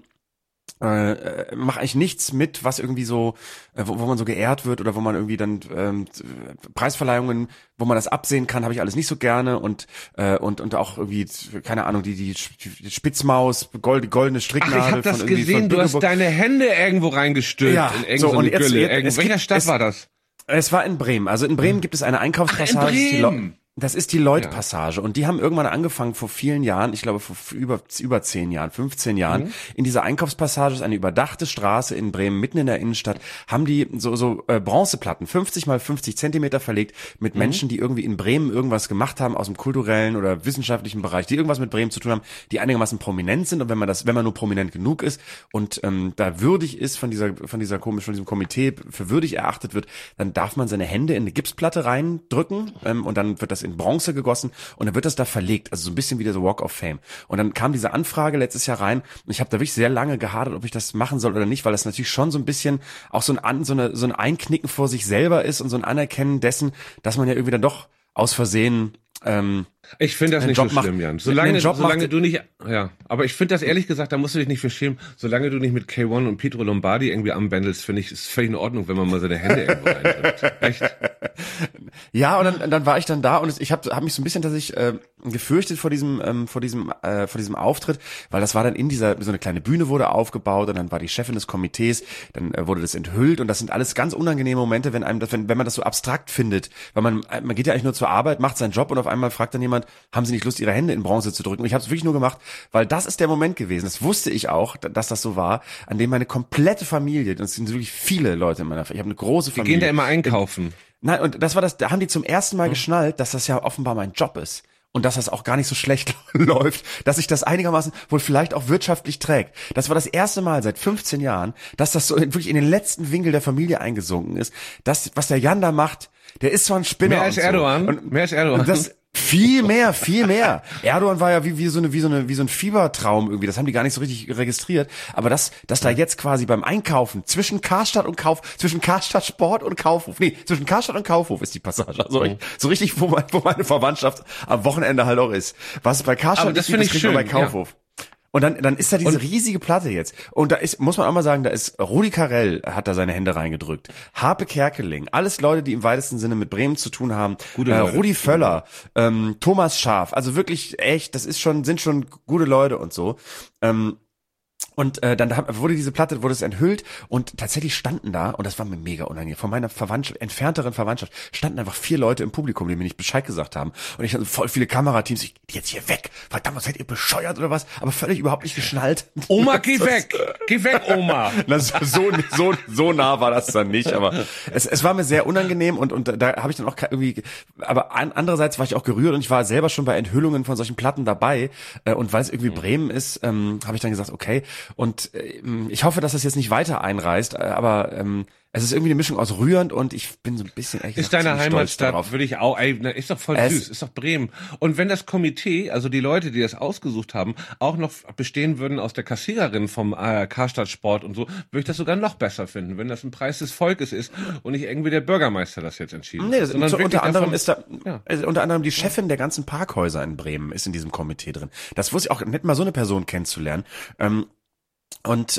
mache eigentlich nichts mit, was irgendwie so, wo man so geehrt wird oder wo man irgendwie dann Preisverleihungen, wo man das absehen kann, habe ich alles nicht so gerne und auch irgendwie, keine Ahnung, die Spitzmaus, goldene Ach, Stricknadel. ich habe das von irgendwie gesehen, von du hast Bückeburg. deine Hände irgendwo reingestülpt Ja, in irgendeine so, und jetzt- Gülle. es Welcher gibt- Stadt war das? Es war in Bremen. Also in Bremen gibt es eine Einkaufspassage. in Bremen. Das ist die Lloyd-Passage. Und die haben irgendwann angefangen vor vielen Jahren, ich glaube vor über 10 Jahren, 15 Jahren, in dieser Einkaufspassage, ist eine überdachte Straße in Bremen, mitten in der Innenstadt, haben die so Bronzeplatten, 50 mal 50 Zentimeter verlegt, mit Menschen, die irgendwie in Bremen irgendwas gemacht haben aus dem kulturellen oder wissenschaftlichen Bereich, die irgendwas mit Bremen zu tun haben, die einigermaßen prominent sind. Und wenn man nur prominent genug ist und da würdig ist von diesem Komitee für würdig erachtet wird, dann darf man seine Hände in eine Gipsplatte reindrücken und dann wird das in Bronze gegossen und dann wird das da verlegt, also so ein bisschen wie der Walk of Fame. Und dann kam diese Anfrage letztes Jahr rein und ich habe da wirklich sehr lange gehadert, ob ich das machen soll oder nicht, weil das natürlich schon so ein bisschen auch so ein Einknicken vor sich selber ist und so ein Anerkennen dessen, dass man ja irgendwie dann doch aus Versehen Ich finde das einen nicht Job so macht- schlimm, Jan. einen Solange Job solange macht- du nicht, ja. Aber ich finde das ehrlich gesagt, da musst du dich nicht für schämen. Solange du nicht mit K1 und Pietro Lombardi irgendwie anbändelst, finde ich, ist völlig in Ordnung, wenn man mal seine Hände irgendwo reindrückt. Echt? Ja, und dann war ich dann da und ich hab mich so ein bisschen tatsächlich gefürchtet vor diesem Auftritt, weil das war dann so eine kleine Bühne wurde aufgebaut und dann war die Chefin des Komitees, dann wurde das enthüllt und das sind alles ganz unangenehme Momente, wenn man das so abstrakt findet, weil man geht ja eigentlich nur zur Arbeit, macht seinen Job und auf einmal fragt dann jemand, haben Sie nicht Lust, Ihre Hände in Bronze zu drücken? Und ich habe es wirklich nur gemacht, weil das ist der Moment gewesen, das wusste ich auch, dass das so war, an dem meine komplette Familie, das sind wirklich viele Leute in meiner Familie, ich habe eine große Die Familie. gehen da immer einkaufen. Nein, und da haben die zum ersten Mal geschnallt, dass das ja offenbar mein Job ist. Und dass das auch gar nicht so schlecht läuft, dass sich das einigermaßen wohl vielleicht auch wirtschaftlich trägt. Das war das erste Mal seit 15 Jahren, dass das so wirklich in den letzten Winkel der Familie eingesunken ist. Das, was der Jan da macht, der ist zwar ein Spinner. Mehr als und so. Erdogan. Und Mehr als Erdogan. das viel mehr. Erdogan war ja wie so ein Fiebertraum irgendwie. Das haben die gar nicht so richtig registriert. Aber dass da jetzt quasi beim Einkaufen zwischen Karstadt Sport und Kaufhof, zwischen Karstadt und Kaufhof ist die Passage. Also so richtig, wo meine Verwandtschaft am Wochenende halt auch ist. Was bei Karstadt Aber das ist, finde ich kriegt man bei schön, Kaufhof. Und dann ist da diese riesige Platte jetzt. Und da muss man auch mal sagen, da ist Rudi Carrell hat da seine Hände reingedrückt. Harpe Kerkeling, alles Leute, die im weitesten Sinne mit Bremen zu tun haben. Gute Leute. Rudi Völler, Thomas Schaaf, also wirklich echt, sind schon gute Leute und so. Und dann wurde diese Platte, wurde es enthüllt und tatsächlich standen da, und das war mir mega unangenehm, von meiner entfernteren Verwandtschaft, standen einfach 4 Leute im Publikum, die mir nicht Bescheid gesagt haben. Und ich hatte voll viele Kamerateams, die jetzt hier weg, verdammt, seid ihr bescheuert oder was? Aber völlig überhaupt nicht geschnallt. Oma, geh weg! Geh weg, Oma! So nah war das dann nicht, aber es war mir sehr unangenehm und da habe ich dann auch irgendwie, aber andererseits war ich auch gerührt und ich war selber schon bei Enthüllungen von solchen Platten dabei und weil es irgendwie Bremen ist, habe ich dann gesagt, okay, und ich hoffe, dass das jetzt nicht weiter einreißt, aber es ist irgendwie eine Mischung aus rührend und ich bin so ein bisschen ehrlich Ist gesagt deine ziemlich stolz Heimatstadt, darauf. würde ich auch, ist doch voll süß, ist doch Bremen. Und wenn das Komitee, also die Leute, die das ausgesucht haben, auch noch bestehen würden aus der Kassiererin vom Karstadt Sport und so, würde ich das sogar noch besser finden, wenn das ein Preis des Volkes ist und nicht irgendwie der Bürgermeister das jetzt entschieden Nee, hat. Sondern wirklich unter anderem davon- ist da, ja. unter anderem die Chefin der ganzen Parkhäuser in Bremen ist in diesem Komitee drin. Das wusste ich auch, nett mal so eine Person kennenzulernen. Und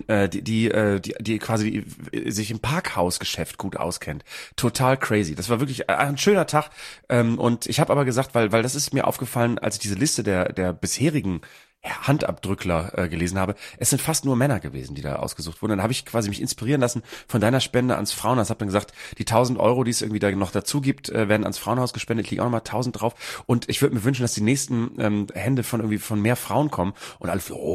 die quasi sich im Parkhausgeschäft gut auskennt. Total crazy. Das war wirklich ein schöner Tag. Und ich habe aber gesagt, weil das ist mir aufgefallen, als ich diese Liste der bisherigen Handabdrückler gelesen habe, es sind fast nur Männer gewesen, die da ausgesucht wurden. Dann habe ich quasi mich inspirieren lassen von deiner Spende ans Frauenhaus. Habe dann gesagt, die 1.000 Euro, die es irgendwie da noch dazu gibt, werden ans Frauenhaus gespendet. Liegen auch nochmal 1.000 drauf. Und ich würde mir wünschen, dass die nächsten Hände von mehr Frauen kommen. Und alle so,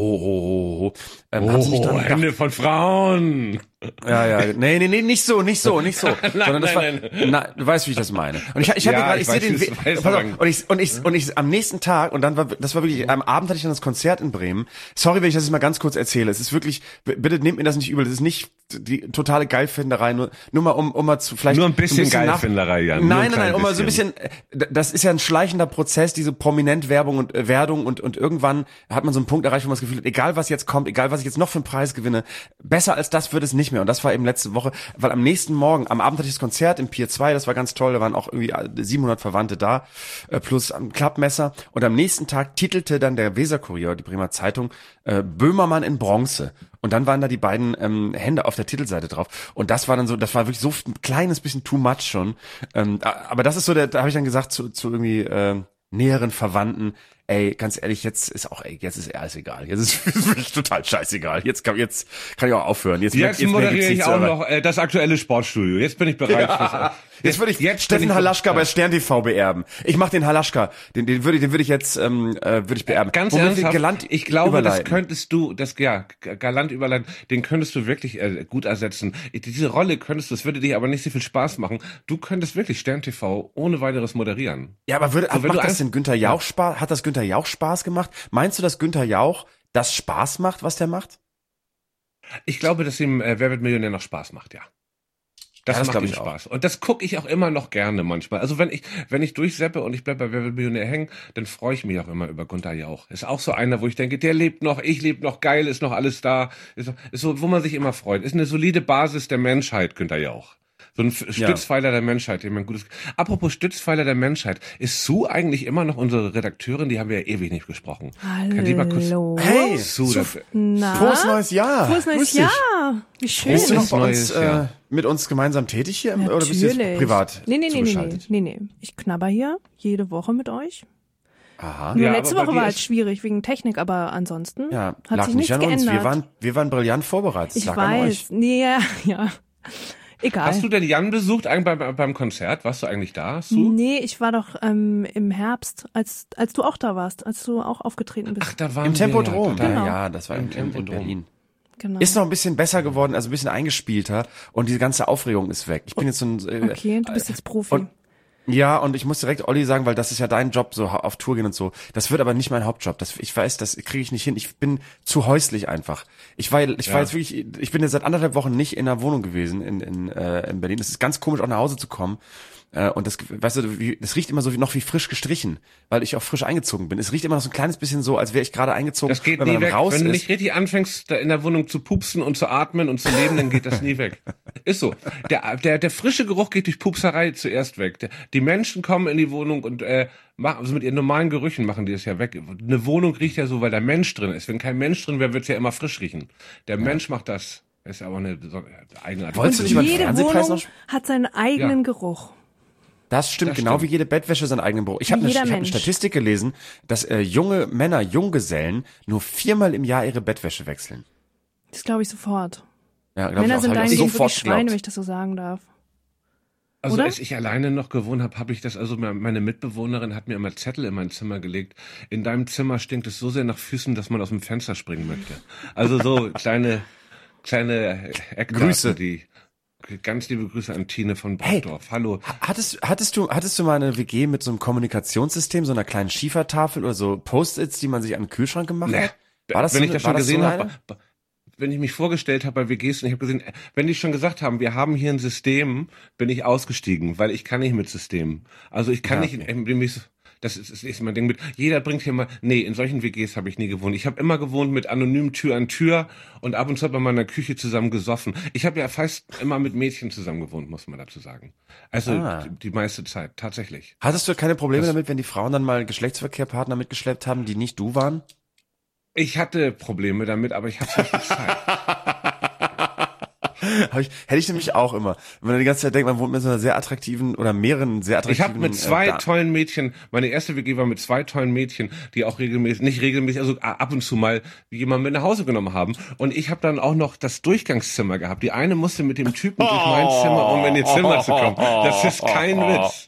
haben sie nicht dran gedacht? Hände von Frauen! Ja, nee, nicht so. Sondern das war, na, du weißt, wie ich das meine. Und ich Ja, gerade, ich ich sehe weiß, den wie Weg, du es pass auf, weißt. und ich am nächsten Tag, und dann das war wirklich, am Abend hatte ich dann das Konzert in Bremen. Sorry, wenn ich das jetzt mal ganz kurz erzähle. Es ist wirklich, bitte nehmt mir das nicht übel. Es ist nicht die totale Geilfinderei, nur mal um mal zu vielleicht Nur ein bisschen so Geilfinderei, Jan. Nein, um mal so ein bisschen, das ist ja ein schleichender Prozess, diese Prominent-Werbung und Werdung und irgendwann hat man so einen Punkt erreicht, wo man das Gefühl hat, egal was jetzt kommt, egal was ich jetzt noch für einen Preis gewinne, besser als das wird es nicht mehr. Und das war eben letzte Woche, weil am nächsten Morgen, am Abend hatte ich das Konzert im Pier 2, das war ganz toll, da waren auch irgendwie 700 Verwandte da, plus ein Klappmesser. Und am nächsten Tag titelte dann der Weser-Kurier, die Bremer Zeitung, Böhmermann in Bronze. Und dann waren da die beiden Hände auf der Titelseite drauf. Und das war dann so, das war wirklich so ein kleines bisschen too much schon. Aber das ist so, da habe ich dann gesagt zu irgendwie näheren Verwandten, ey, ganz ehrlich, jetzt ist alles egal. Jetzt ist wirklich total scheißegal. Jetzt kann ich auch aufhören. Jetzt moderiere ich auch noch das aktuelle Sportstudio. Jetzt bin ich bereit. Ja. Jetzt würde ich Steffen Halaschka bei Stern TV beerben. Ich mache den Halaschka, den würde ich jetzt würde ich beerben. Ganz ernsthaft, ich glaube, das könntest du, galant überleiten, den könntest du wirklich gut ersetzen. Diese Rolle das würde dir aber nicht so viel Spaß machen. Du könntest wirklich Stern TV ohne weiteres moderieren. Ja, aber macht das denn Günther Jauch Spaß? Hat das Günther Jauch Spaß gemacht? Meinst du, dass Günther Jauch das Spaß macht, was der macht? Ich glaube, dass ihm Wer wird Millionär noch Spaß macht, ja. Das macht ihm Spaß. Und das gucke ich auch immer noch gerne manchmal. Also wenn ich durchseppe und ich bleibe bei Wer wird Millionär hängen, dann freue ich mich auch immer über Günther Jauch. Ist auch so einer, wo ich denke, der lebt noch, ich lebe noch, geil, ist noch alles da. Ist so, wo man sich immer freut. Ist eine solide Basis der Menschheit, Günther Jauch. So ein Stützpfeiler der Menschheit, dem man gutes. Apropos Stützpfeiler der Menschheit, ist Sue eigentlich immer noch unsere Redakteurin? Die haben wir ja ewig nicht gesprochen. Hallo. Kann die mal kurz. Hey, Sue, frohes neues Jahr. Frohes neues Jahr. Wie schön. Bist du noch bei uns mit uns gemeinsam tätig hier oder bist du jetzt privat zugeschaltet? Nee. Ich knabber hier jede Woche mit euch. Aha. Nur letzte Woche war es schwierig wegen Technik, aber ansonsten hat sich nichts geändert. Wir waren brillant vorbereitet. Ich weiß. Nee, ja. Egal. Hast du denn Jan besucht beim Konzert? Warst du eigentlich da, Sue? Nee, ich war doch im Herbst, als du auch da warst, als du auch aufgetreten bist. Ach, da waren im Tempodrom. Ja, genau. Ja, das war im Tempodrom. In Berlin. Genau. Ist noch ein bisschen besser geworden, also ein bisschen eingespielter und diese ganze Aufregung ist weg. Ich bin jetzt so ein Okay, du bist jetzt Profi. Und ich muss direkt Olli sagen, weil das ist ja dein Job, so auf Tour gehen und so. Das wird aber nicht mein Hauptjob. Ich weiß, das kriege ich nicht hin. Ich bin zu häuslich einfach. Ich war jetzt wirklich, ich bin jetzt seit 1,5 Wochen nicht in der Wohnung gewesen in Berlin. Es ist ganz komisch, auch nach Hause zu kommen. Und das, weißt du, das riecht immer so wie frisch gestrichen, weil ich auch frisch eingezogen bin. Es riecht immer noch so ein kleines bisschen so, als wäre ich gerade eingezogen. Das geht nie weg. Wenn du nicht richtig anfängst, da in der Wohnung zu pupsen und zu atmen und zu leben, dann geht das nie weg. Ist so. Der frische Geruch geht durch Pupserei zuerst weg. Die Menschen kommen in die Wohnung und also mit ihren normalen Gerüchen machen die es ja weg. Eine Wohnung riecht ja so, weil da Mensch drin ist. Wenn kein Mensch drin wäre, wird es ja immer frisch riechen. Der Mensch macht das. Ist aber eine eigene Art. Wolltest du nicht mal den jede Fernsehpreis Wohnung hat seinen eigenen Geruch. Das stimmt, genau wie jede Bettwäsche seinen eigenen Geruch. Ich habe eine Statistik gelesen, dass junge Männer, Junggesellen, nur 4-mal im Jahr ihre Bettwäsche wechseln. Das glaube ich sofort. Ja, Männer sind dahingehend wirklich Schweine, geglaubt. wenn ich das so sagen darf. Also Oder? als ich alleine noch gewohnt habe ich das, also meine Mitbewohnerin hat mir immer Zettel in mein Zimmer gelegt. In deinem Zimmer stinkt es so sehr nach Füßen, dass man aus dem Fenster springen möchte. Also so kleine Eckdaten, Grüße. Ganz liebe Grüße an Tine von Brockdorf. Hey, hallo. Hattest du mal eine WG mit so einem Kommunikationssystem, so einer kleinen Schiefertafel oder so Post-its, die man sich an den Kühlschrank gemacht hat? War das wenn so, ich das schon gesehen habe, wenn ich mich vorgestellt habe bei WGs und ich habe gesehen, wenn die schon gesagt haben, wir haben hier ein System, bin ich ausgestiegen, weil ich kann nicht mit Systemen. Also ich kann nicht, das ist mein Ding mit, jeder bringt hier mal, nee, in solchen WGs habe ich nie gewohnt. Ich habe immer gewohnt mit anonym Tür an Tür und ab und zu hat man mal in der Küche zusammen gesoffen. Ich habe ja fast immer mit Mädchen zusammen gewohnt, muss man dazu sagen. Also die meiste Zeit, tatsächlich. Hattest du keine Probleme damit, wenn die Frauen dann mal Geschlechtsverkehrpartner mitgeschleppt haben, die nicht du waren? Ich hatte Probleme damit, aber ich habe es nicht gezeigt. Hätte ich nämlich auch immer. Wenn man die ganze Zeit denkt, man wohnt mit so einer sehr attraktiven oder mehreren sehr attraktiven... Ich habe mit 2 tollen Mädchen, meine erste WG war mit 2 tollen Mädchen, die auch nicht regelmäßig, also ab und zu mal jemanden mit nach Hause genommen haben. Und ich habe dann auch noch das Durchgangszimmer gehabt. Die eine musste mit dem Typen durch mein Zimmer, um in ihr Zimmer zu kommen. Das ist kein Witz.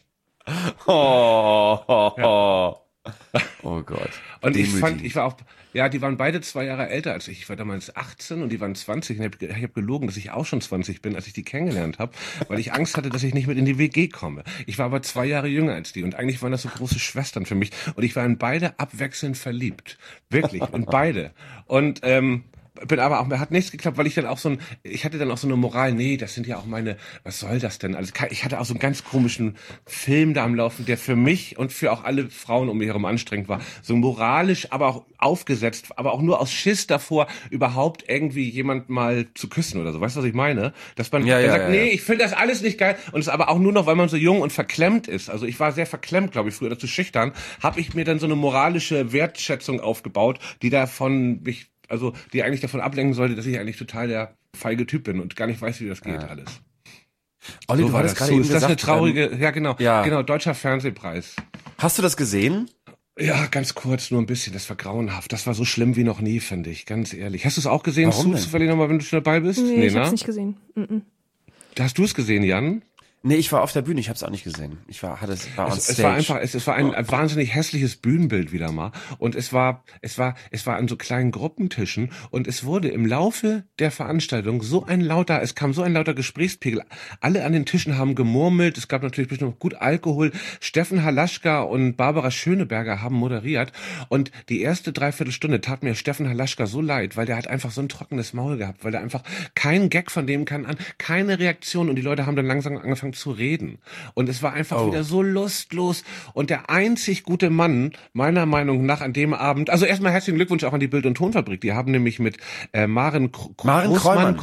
Oh Gott. Und ich war auch... Ja, die waren beide 2 Jahre älter als ich. Ich war damals 18 und die waren 20. Und ich hab gelogen, dass ich auch schon 20 bin, als ich die kennengelernt habe, weil ich Angst hatte, dass ich nicht mit in die WG komme. Ich war aber 2 Jahre jünger als die und eigentlich waren das so große Schwestern für mich. Und ich war in beide abwechselnd verliebt. Wirklich, in beide. Und hat nichts geklappt, weil ich hatte dann auch so eine Moral, nee, das sind ja auch was soll das denn? Also ich hatte auch so einen ganz komischen Film da am Laufen, der für mich und für auch alle Frauen um mich herum anstrengend war. So moralisch, aber auch aufgesetzt, aber auch nur aus Schiss davor, überhaupt irgendwie jemand mal zu küssen oder so. Weißt du, was ich meine? Dass man sagt, nee, ich finde das alles nicht geil. Und es aber auch nur noch, weil man so jung und verklemmt ist. Also ich war sehr verklemmt, glaube ich, früher, oder zu schüchtern, habe ich mir dann so eine moralische Wertschätzung aufgebaut, die eigentlich davon ablenken sollte, dass ich eigentlich total der feige Typ bin und gar nicht weiß, wie das geht alles. Olli, So du war hattest das. gerade eben Ist das gesagt, eine traurige, genau, Deutscher Fernsehpreis. Hast du das gesehen? Ja, ganz kurz, nur ein bisschen, das war grauenhaft. Das war so schlimm wie noch nie, finde ich, ganz ehrlich. Hast du es auch gesehen, Warum denn? zufällig nochmal, wenn du schon dabei bist? Nee, ich ne? hab's nicht gesehen. Hast du es gesehen, Jan? Nee, ich war auf der Bühne, ich habe es auch nicht gesehen. War on Es stage. war ein wahnsinnig hässliches Bühnenbild wieder mal. Und es war an so kleinen Gruppentischen und es wurde im Laufe der Veranstaltung es kam so ein lauter Gesprächspegel. Alle an den Tischen haben gemurmelt. Es gab natürlich bestimmt noch gut Alkohol. Steffen Halaschka und Barbara Schöneberger haben moderiert. Und die erste Dreiviertelstunde tat mir Steffen Halaschka so leid, weil der hat einfach so ein trockenes Maul gehabt, weil der einfach kein Gag von dem keine Reaktion und die Leute haben dann langsam angefangen zu reden. Und es war einfach wieder so lustlos. Und der einzig gute Mann, meiner Meinung nach, an dem Abend, also erstmal herzlichen Glückwunsch auch an die Bild- und Tonfabrik. Die haben nämlich mit Maren Krollmann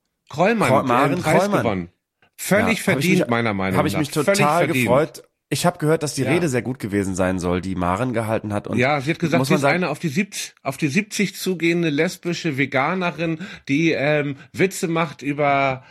den Preis gewonnen. Völlig verdient, meiner Meinung nach. Habe ich mich total gefreut. Ich habe gehört, dass die Rede sehr gut gewesen sein soll, die Maren gehalten hat. Und ja, sie hat gesagt, sie ist eine auf die 70 zugehende lesbische Veganerin, die Witze macht über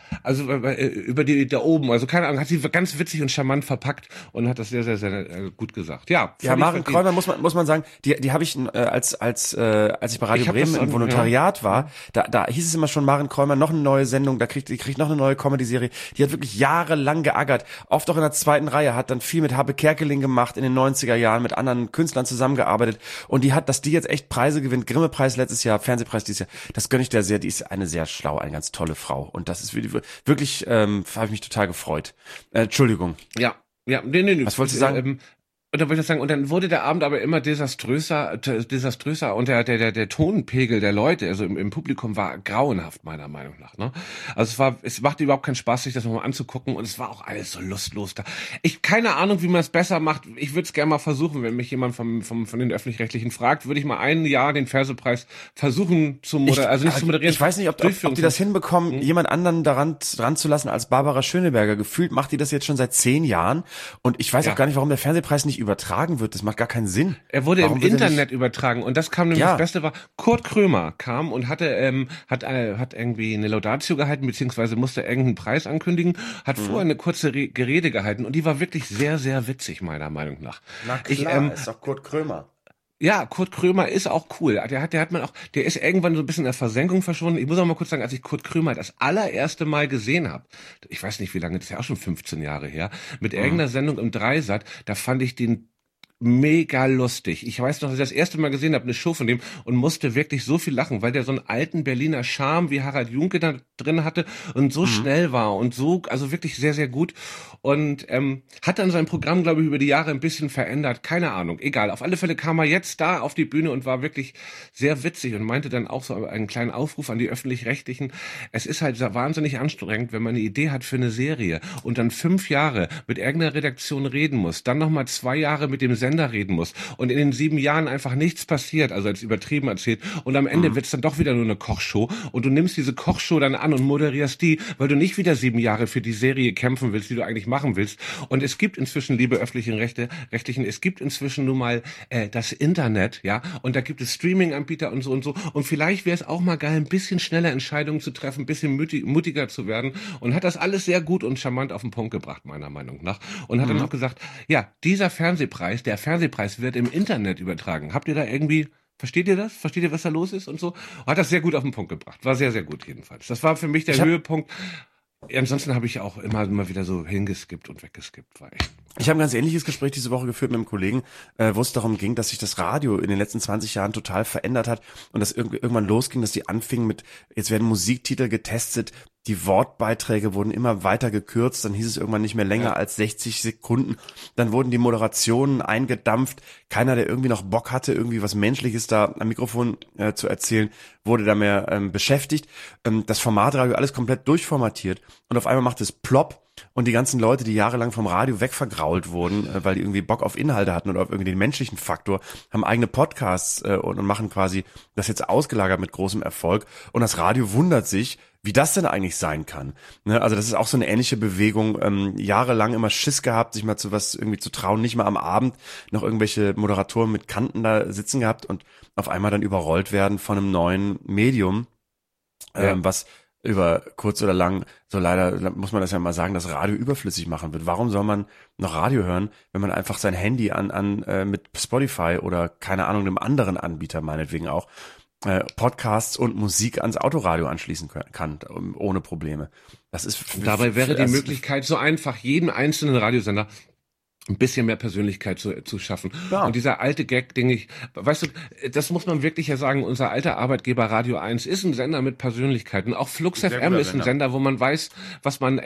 die da oben. Also keine Ahnung, hat sie ganz witzig und charmant verpackt und hat das sehr, sehr, sehr gut gesagt. Ja, Maren Krollmann muss man sagen, die habe ich als ich bei Radio Bremen im Volontariat war, da hieß es immer schon, Maren Krollmann, noch eine neue Sendung, die kriegt noch eine neue Comedy-Serie. Die hat wirklich jahrelang geackert, oft auch in der zweiten Reihe, hat dann viel mit Habe Kerkeling gemacht in den 90er Jahren, mit anderen Künstlern zusammengearbeitet und dass die jetzt echt Preise gewinnt, Grimme-Preis letztes Jahr, Fernsehpreis dieses Jahr, das gönne ich der sehr, die ist eine sehr schlaue, eine ganz tolle Frau und das ist wirklich, habe ich mich total gefreut. Entschuldigung. Ja, nee. Was wolltest du sagen? Und dann wollte ich sagen, und dann wurde der Abend aber immer desaströser und der Tonpegel der Leute, also im Publikum war grauenhaft, meiner Meinung nach, ne? Also es machte überhaupt keinen Spaß, sich das nochmal anzugucken und es war auch alles so lustlos da. Keine Ahnung, wie man es besser macht. Ich würde es gerne mal versuchen, wenn mich jemand von den Öffentlich-Rechtlichen fragt, würde ich mal ein Jahr den Fernsehpreis versuchen zu moderieren, also nicht zu moderieren. Ich weiß nicht, ob die das hinbekommen, jemand anderen dran zu lassen als Barbara Schöneberger. Gefühlt macht die das jetzt schon seit 10 Jahren und ich weiß auch gar nicht, warum der Fernsehpreis nicht übertragen wird. Das macht gar keinen Sinn. Er wurde im Internet übertragen und das kam nämlich, das Beste war, Kurt Krömer kam und hat irgendwie eine Laudatio gehalten, beziehungsweise musste irgendeinen Preis ankündigen, hat vorher eine kurze Rede gehalten und die war wirklich sehr, sehr witzig, meiner Meinung nach. Na klar, ist doch Kurt Krömer. Ja, Kurt Krömer ist auch cool. Der ist irgendwann so ein bisschen in der Versenkung verschwunden. Ich muss auch mal kurz sagen, als ich Kurt Krömer das allererste Mal gesehen habe, ich weiß nicht wie lange, das ist ja auch schon 15 Jahre her, mit irgendeiner Sendung im Dreisat, da fand ich den mega lustig. Ich weiß noch, dass ich das erste Mal gesehen habe, eine Show von dem und musste wirklich so viel lachen, weil der so einen alten Berliner Charme wie Harald Junke da drin hatte und so schnell war und so, also wirklich sehr, sehr gut und hat dann sein Programm, glaube ich, über die Jahre ein bisschen verändert. Keine Ahnung, egal. Auf alle Fälle kam er jetzt da auf die Bühne und war wirklich sehr witzig und meinte dann auch so einen kleinen Aufruf an die Öffentlich-Rechtlichen. Es ist halt wahnsinnig anstrengend, wenn man eine Idee hat für eine Serie und dann 5 Jahre mit irgendeiner Redaktion reden muss, dann nochmal 2 Jahre mit dem Sender reden muss und in den 7 Jahren einfach nichts passiert, also als übertrieben erzählt und am Ende wird's dann doch wieder nur eine Kochshow und du nimmst diese Kochshow dann an und moderierst die, weil du nicht wieder 7 Jahre für die Serie kämpfen willst, die du eigentlich machen willst und es gibt inzwischen, liebe Rechtlichen, es gibt inzwischen nun mal das Internet, ja, und da gibt es Streaming-Anbieter und so und vielleicht wäre es auch mal geil, ein bisschen schneller Entscheidungen zu treffen, ein bisschen mutiger zu werden und hat das alles sehr gut und charmant auf den Punkt gebracht, meiner Meinung nach und hat dann auch gesagt, ja, der Fernsehpreis wird im Internet übertragen. Habt ihr da irgendwie, versteht ihr das? Versteht ihr, was da los ist und so? Hat das sehr gut auf den Punkt gebracht. War sehr, sehr gut jedenfalls. Das war für mich der Höhepunkt. Ansonsten habe ich auch immer wieder so hingeskippt und weggeskippt. War echt. Ich habe ein ganz ähnliches Gespräch diese Woche geführt mit einem Kollegen, wo es darum ging, dass sich das Radio in den letzten 20 Jahren total verändert hat und dass irgendwann losging, dass die anfingen mit, jetzt werden Musiktitel getestet, Die Wortbeiträge wurden immer weiter gekürzt, dann hieß es irgendwann nicht mehr länger als 60 Sekunden. Dann wurden die Moderationen eingedampft. Keiner, der irgendwie noch Bock hatte, irgendwie was Menschliches da am Mikrofon zu erzählen, wurde da mehr beschäftigt. Das Formatradio alles komplett durchformatiert und auf einmal macht es plopp. Und die ganzen Leute, die jahrelang vom Radio wegvergrault wurden, weil die irgendwie Bock auf Inhalte hatten oder auf irgendwie den menschlichen Faktor, haben eigene Podcasts und machen quasi das jetzt ausgelagert mit großem Erfolg. Und das Radio wundert sich, wie das denn eigentlich sein kann. Ne? Also das ist auch so eine ähnliche Bewegung. Jahrelang immer Schiss gehabt, sich mal zu was irgendwie zu trauen, nicht mal am Abend noch irgendwelche Moderatoren mit Kanten da sitzen gehabt und auf einmal dann überrollt werden von einem neuen Medium, was über kurz oder lang, so leider muss man das ja mal sagen, das Radio überflüssig machen wird. Warum soll man noch Radio hören, wenn man einfach sein Handy mit Spotify oder keine Ahnung, einem anderen Anbieter meinetwegen auch Podcasts und Musik ans Autoradio anschließen kann, ohne Probleme. Das ist dabei wäre die Möglichkeit so einfach, jedem einzelnen Radiosender ein bisschen mehr Persönlichkeit zu schaffen. Ja. Und dieser alte Gag, weißt du, das muss man wirklich ja sagen, unser alter Arbeitgeber Radio 1 ist ein Sender mit Persönlichkeiten. Auch Flux FM ist ein Sender, wo man weiß, was man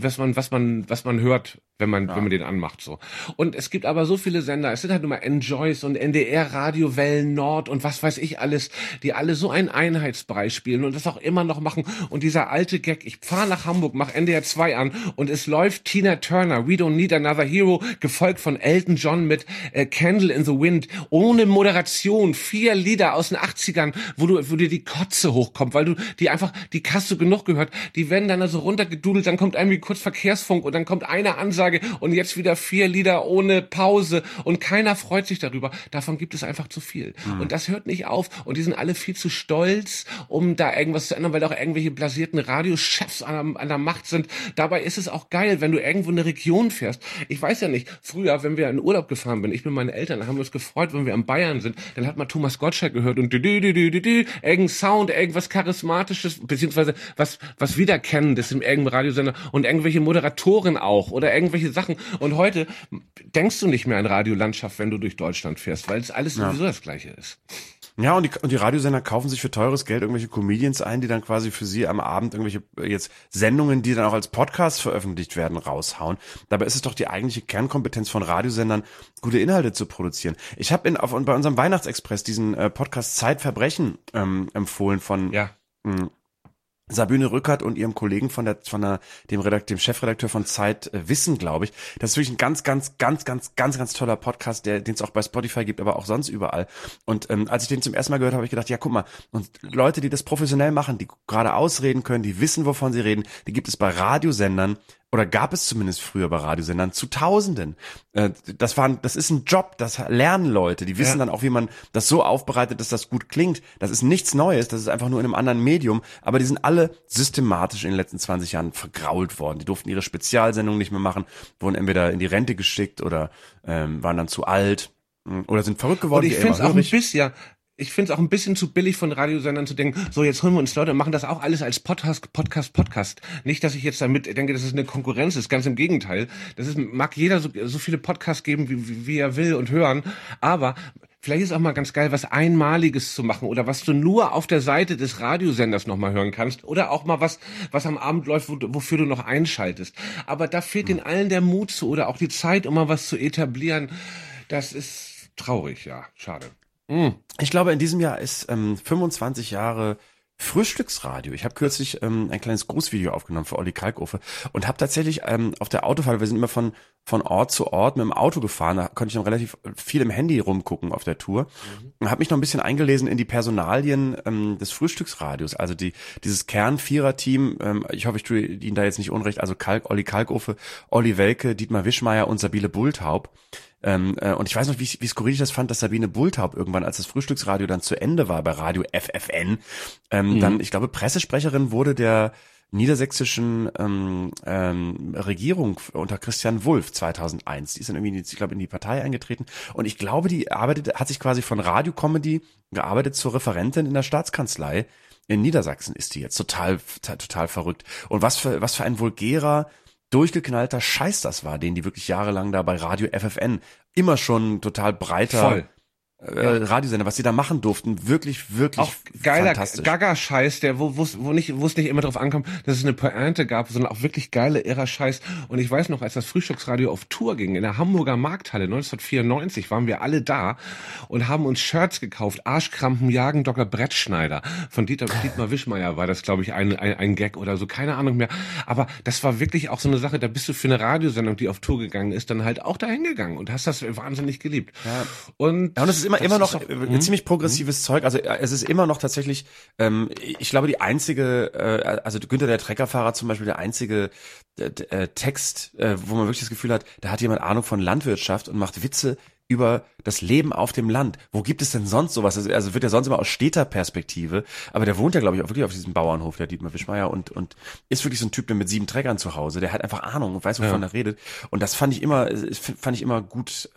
hört, wenn man den anmacht, so. Und es gibt aber so viele Sender, es sind halt nur mal Enjoys und NDR Radio Wellen Nord und was weiß ich alles, die alle so einen Einheitsbrei spielen und das auch immer noch machen. Und dieser alte Gag, ich fahre nach Hamburg, mach NDR 2 an und es läuft Tina Turner, We Don't Need Another Hero, gefolgt von Elton John mit Candle in the Wind, ohne Moderation, 4 Lieder aus den 80ern, wo dir die Kotze hochkommt, weil du die hast du genug gehört, die werden dann also runtergedudelt, dann kommt irgendwie kurz Verkehrsfunk und dann kommt eine Ansage und jetzt wieder 4 Lieder ohne Pause und keiner freut sich darüber. Davon gibt es einfach zu viel. Und das hört nicht auf und die sind alle viel zu stolz, um da irgendwas zu ändern, weil da auch irgendwelche blasierten Radiochefs an der Macht sind. Dabei ist es auch geil, wenn du irgendwo in eine Region fährst. Ich weiß ja nicht, früher, wenn wir in Urlaub gefahren bin, ich mit meinen Eltern, haben wir uns gefreut, wenn wir in Bayern sind, dann hat man Thomas Gottschalk gehört und irgendein Sound, irgendwas Charismatisches, beziehungsweise was Wiederkennendes in irgendeinem Radiosender und irgendwelche Moderatoren auch oder irgendwelche Sachen. Und heute denkst du nicht mehr an Radiolandschaft, wenn du durch Deutschland fährst, weil es alles sowieso das Gleiche ist. Ja, und die Radiosender kaufen sich für teures Geld irgendwelche Comedians ein, die dann quasi für sie am Abend irgendwelche jetzt Sendungen, die dann auch als Podcast veröffentlicht werden, raushauen. Dabei ist es doch die eigentliche Kernkompetenz von Radiosendern, gute Inhalte zu produzieren. Ich habe bei unserem Weihnachtsexpress diesen Podcast Zeitverbrechen empfohlen von Sabine Rückert und ihrem Kollegen dem Chefredakteur von Zeit Wissen, glaube ich. Das ist wirklich ein ganz toller Podcast, den es auch bei Spotify gibt, aber auch sonst überall. Und als ich den zum ersten Mal gehört habe, habe ich gedacht, ja, guck mal, und Leute, die das professionell machen, die gerade ausreden können, die wissen, wovon sie reden, die gibt es bei Radiosendern, oder gab es zumindest früher bei Radiosendern zu Tausenden. Das ist ein Job, das lernen Leute, die wissen dann auch, wie man das so aufbereitet, dass das gut klingt. Das ist nichts Neues, das ist einfach nur in einem anderen Medium, aber die sind alle systematisch in den letzten 20 Jahren vergrault worden. Die durften ihre Spezialsendungen nicht mehr machen, wurden entweder in die Rente geschickt oder waren dann zu alt oder sind verrückt geworden. Und ich finde es auch ein bisschen zu billig von Radiosendern zu denken, so jetzt holen wir uns Leute und machen das auch alles als Podcast. Nicht, dass ich jetzt damit denke, dass es eine Konkurrenz ist, ganz im Gegenteil. Mag jeder so viele Podcasts geben, wie er will und hören, aber vielleicht ist auch mal ganz geil, was Einmaliges zu machen oder was du nur auf der Seite des Radiosenders nochmal hören kannst oder auch mal was am Abend läuft, wofür du noch einschaltest. Aber da fehlt den allen der Mut zu oder auch die Zeit, um mal was zu etablieren. Das ist traurig, ja, schade. Ich glaube, in diesem Jahr ist 25 Jahre Frühstücksradio. Ich habe kürzlich ein kleines Grußvideo aufgenommen für Olli Kalkofe und habe tatsächlich auf der Autofahrt, wir sind immer von Ort zu Ort mit dem Auto gefahren, da konnte ich noch relativ viel im Handy rumgucken auf der Tour und habe mich noch ein bisschen eingelesen in die Personalien des Frühstücksradios, also dieses Kern-Vierer-Team, ich hoffe, ich tue Ihnen da jetzt nicht unrecht, also Olli Kalkofe, Olli Welke, Dietmar Wischmeier und Sabine Bulthaup. Und ich weiß noch, wie skurril ich das fand, dass Sabine Bulthaup irgendwann, als das Frühstücksradio dann zu Ende war bei Radio FFN, dann, ich glaube, Pressesprecherin wurde der niedersächsischen Regierung unter Christian Wulff 2001. Die ist dann irgendwie, ich glaube, in die Partei eingetreten. Und ich glaube, hat sich quasi von Radio-Comedy gearbeitet zur Referentin in der Staatskanzlei. In Niedersachsen ist die jetzt total verrückt. Und was für ein vulgärer, durchgeknallter Scheiß das war, den die wirklich jahrelang da bei Radio FFN immer schon total breiter Radiosender, was sie da machen durften, wirklich, wirklich auch geiler fantastisch. Gaga-Scheiß, der wo es nicht immer drauf ankommt, dass es eine Pointe gab, sondern auch wirklich geile, irrer Scheiß. Und ich weiß noch, als das Frühstücksradio auf Tour ging, in der Hamburger Markthalle 1994, waren wir alle da und haben uns Shirts gekauft. Arschkrampen jagen Dr. Brettschneider. Von Dietmar Wischmeier war das, glaube ich, ein Gag oder so, keine Ahnung mehr. Aber das war wirklich auch so eine Sache, da bist du für eine Radiosendung, die auf Tour gegangen ist, dann halt auch dahin gegangen und hast das wahnsinnig geliebt. Ja. Und es ist immer noch ziemlich progressives Zeug. Also es ist immer noch tatsächlich, ich glaube, die einzige, also Günther der Treckerfahrer zum Beispiel, der einzige Text, wo man wirklich das Gefühl hat, da hat jemand Ahnung von Landwirtschaft und macht Witze über das Leben auf dem Land. Wo gibt es denn sonst sowas? Also wird ja sonst immer aus Städterperspektive, aber der wohnt ja, glaube ich, auch wirklich auf diesem Bauernhof, der Dietmar Wischmeier, und ist wirklich so ein Typ, der mit 7 Treckern zu Hause, der hat einfach Ahnung und weiß, wovon er redet. Und das fand ich immer gut,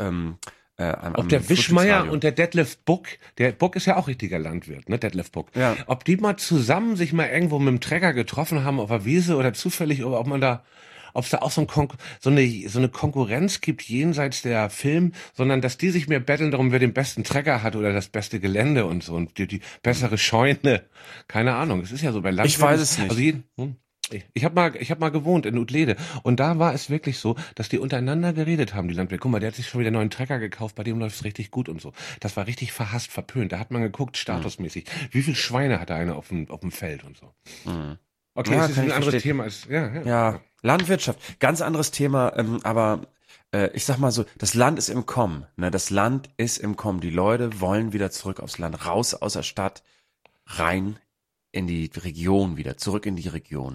ob der Wischmeier und der Detlef Buck, der Buck ist ja auch richtiger Landwirt, ne, Detlef Buck. Ja. Ob die mal zusammen sich mal irgendwo mit dem Trecker getroffen haben auf der Wiese oder zufällig, oder ob es da auch so eine Konkurrenz gibt jenseits der Film, sondern dass die sich mehr betteln darum, wer den besten Trecker hat oder das beste Gelände und so und die bessere Scheune. Keine Ahnung, es ist ja so bei Landwirten. Ich weiß es nicht. Also ich hab mal gewohnt in Utlede und da war es wirklich so, dass die untereinander geredet haben, die Landwirte. Guck mal, der hat sich schon wieder einen neuen Trecker gekauft, bei dem läuft es richtig gut und so. Das war richtig verhasst, verpönt. Da hat man geguckt, statusmäßig. Wie viel Schweine hat da einer auf dem Feld und so. Okay, Ja, das ist kann ein ich anderes verstehen. Thema als Ja, Landwirtschaft, ganz anderes Thema, aber ich sag mal so, das Land ist im Kommen, ne? Das Land ist im Kommen. Die Leute wollen wieder zurück aufs Land, raus aus der Stadt, rein in die Region wieder, zurück in die Region.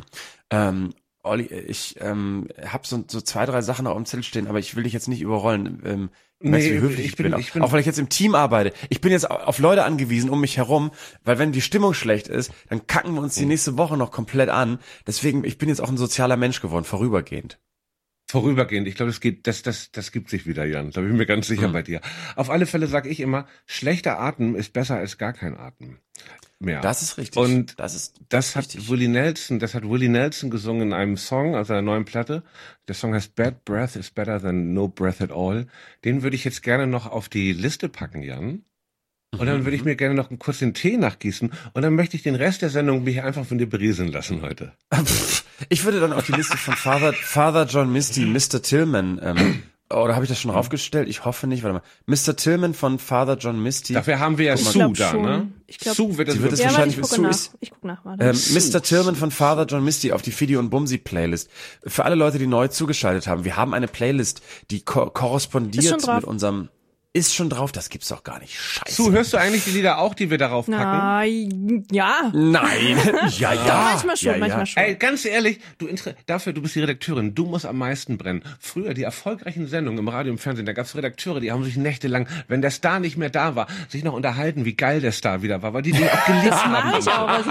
Olli, ich habe so 2, 3 Sachen auf dem Zettel stehen, aber ich will dich jetzt nicht überrollen. Weißt du, wie höflich ich bin. Auch weil ich jetzt im Team arbeite. Ich bin jetzt auf Leute angewiesen um mich herum, weil wenn die Stimmung schlecht ist, dann kacken wir uns die nächste Woche noch komplett an. Deswegen, ich bin jetzt auch ein sozialer Mensch geworden, vorübergehend. Vorübergehend, ich glaube, das gibt sich wieder, Jan. Da bin ich mir ganz sicher bei dir. Auf alle Fälle sage ich immer, schlechter Atem ist besser als gar kein Atem mehr. Das ist richtig. Und das hat Willie Nelson gesungen in einem Song aus einer neuen Platte. Der Song heißt Bad Breath is better than no breath at all. Den würde ich jetzt gerne noch auf die Liste packen, Jan. Und dann würde ich mir gerne noch kurz den Tee nachgießen und dann möchte ich den Rest der Sendung mich einfach von dir berieseln lassen heute. Ich würde dann auf die Liste von Father John Misty, Mr. Tillman, oder habe ich das schon raufgestellt? Ich hoffe nicht. Warte mal. Mr. Tillman von Father John Misty. Dafür haben wir ja Sue da, ne? Sue wird es wahrscheinlich. Ich guck nach. Warte. Mr. Tillman von Father John Misty auf die Fidi und Bumsi Playlist. Für alle Leute, die neu zugeschaltet haben, wir haben eine Playlist, die korrespondiert mit unserem... Ist schon drauf, das gibt's doch gar nicht. Scheiße. Sue, hörst du eigentlich die Lieder auch, die wir darauf packen? Nein, ja. Nein. Ja. Manchmal schon. Ey, ganz ehrlich, du bist die Redakteurin, du musst am meisten brennen. Früher, die erfolgreichen Sendungen im Radio und Fernsehen, da gab's Redakteure, die haben sich nächtelang, wenn der Star nicht mehr da war, sich noch unterhalten, wie geil der Star wieder war, weil die den auch geliebt haben. Das mache ich auch. Also,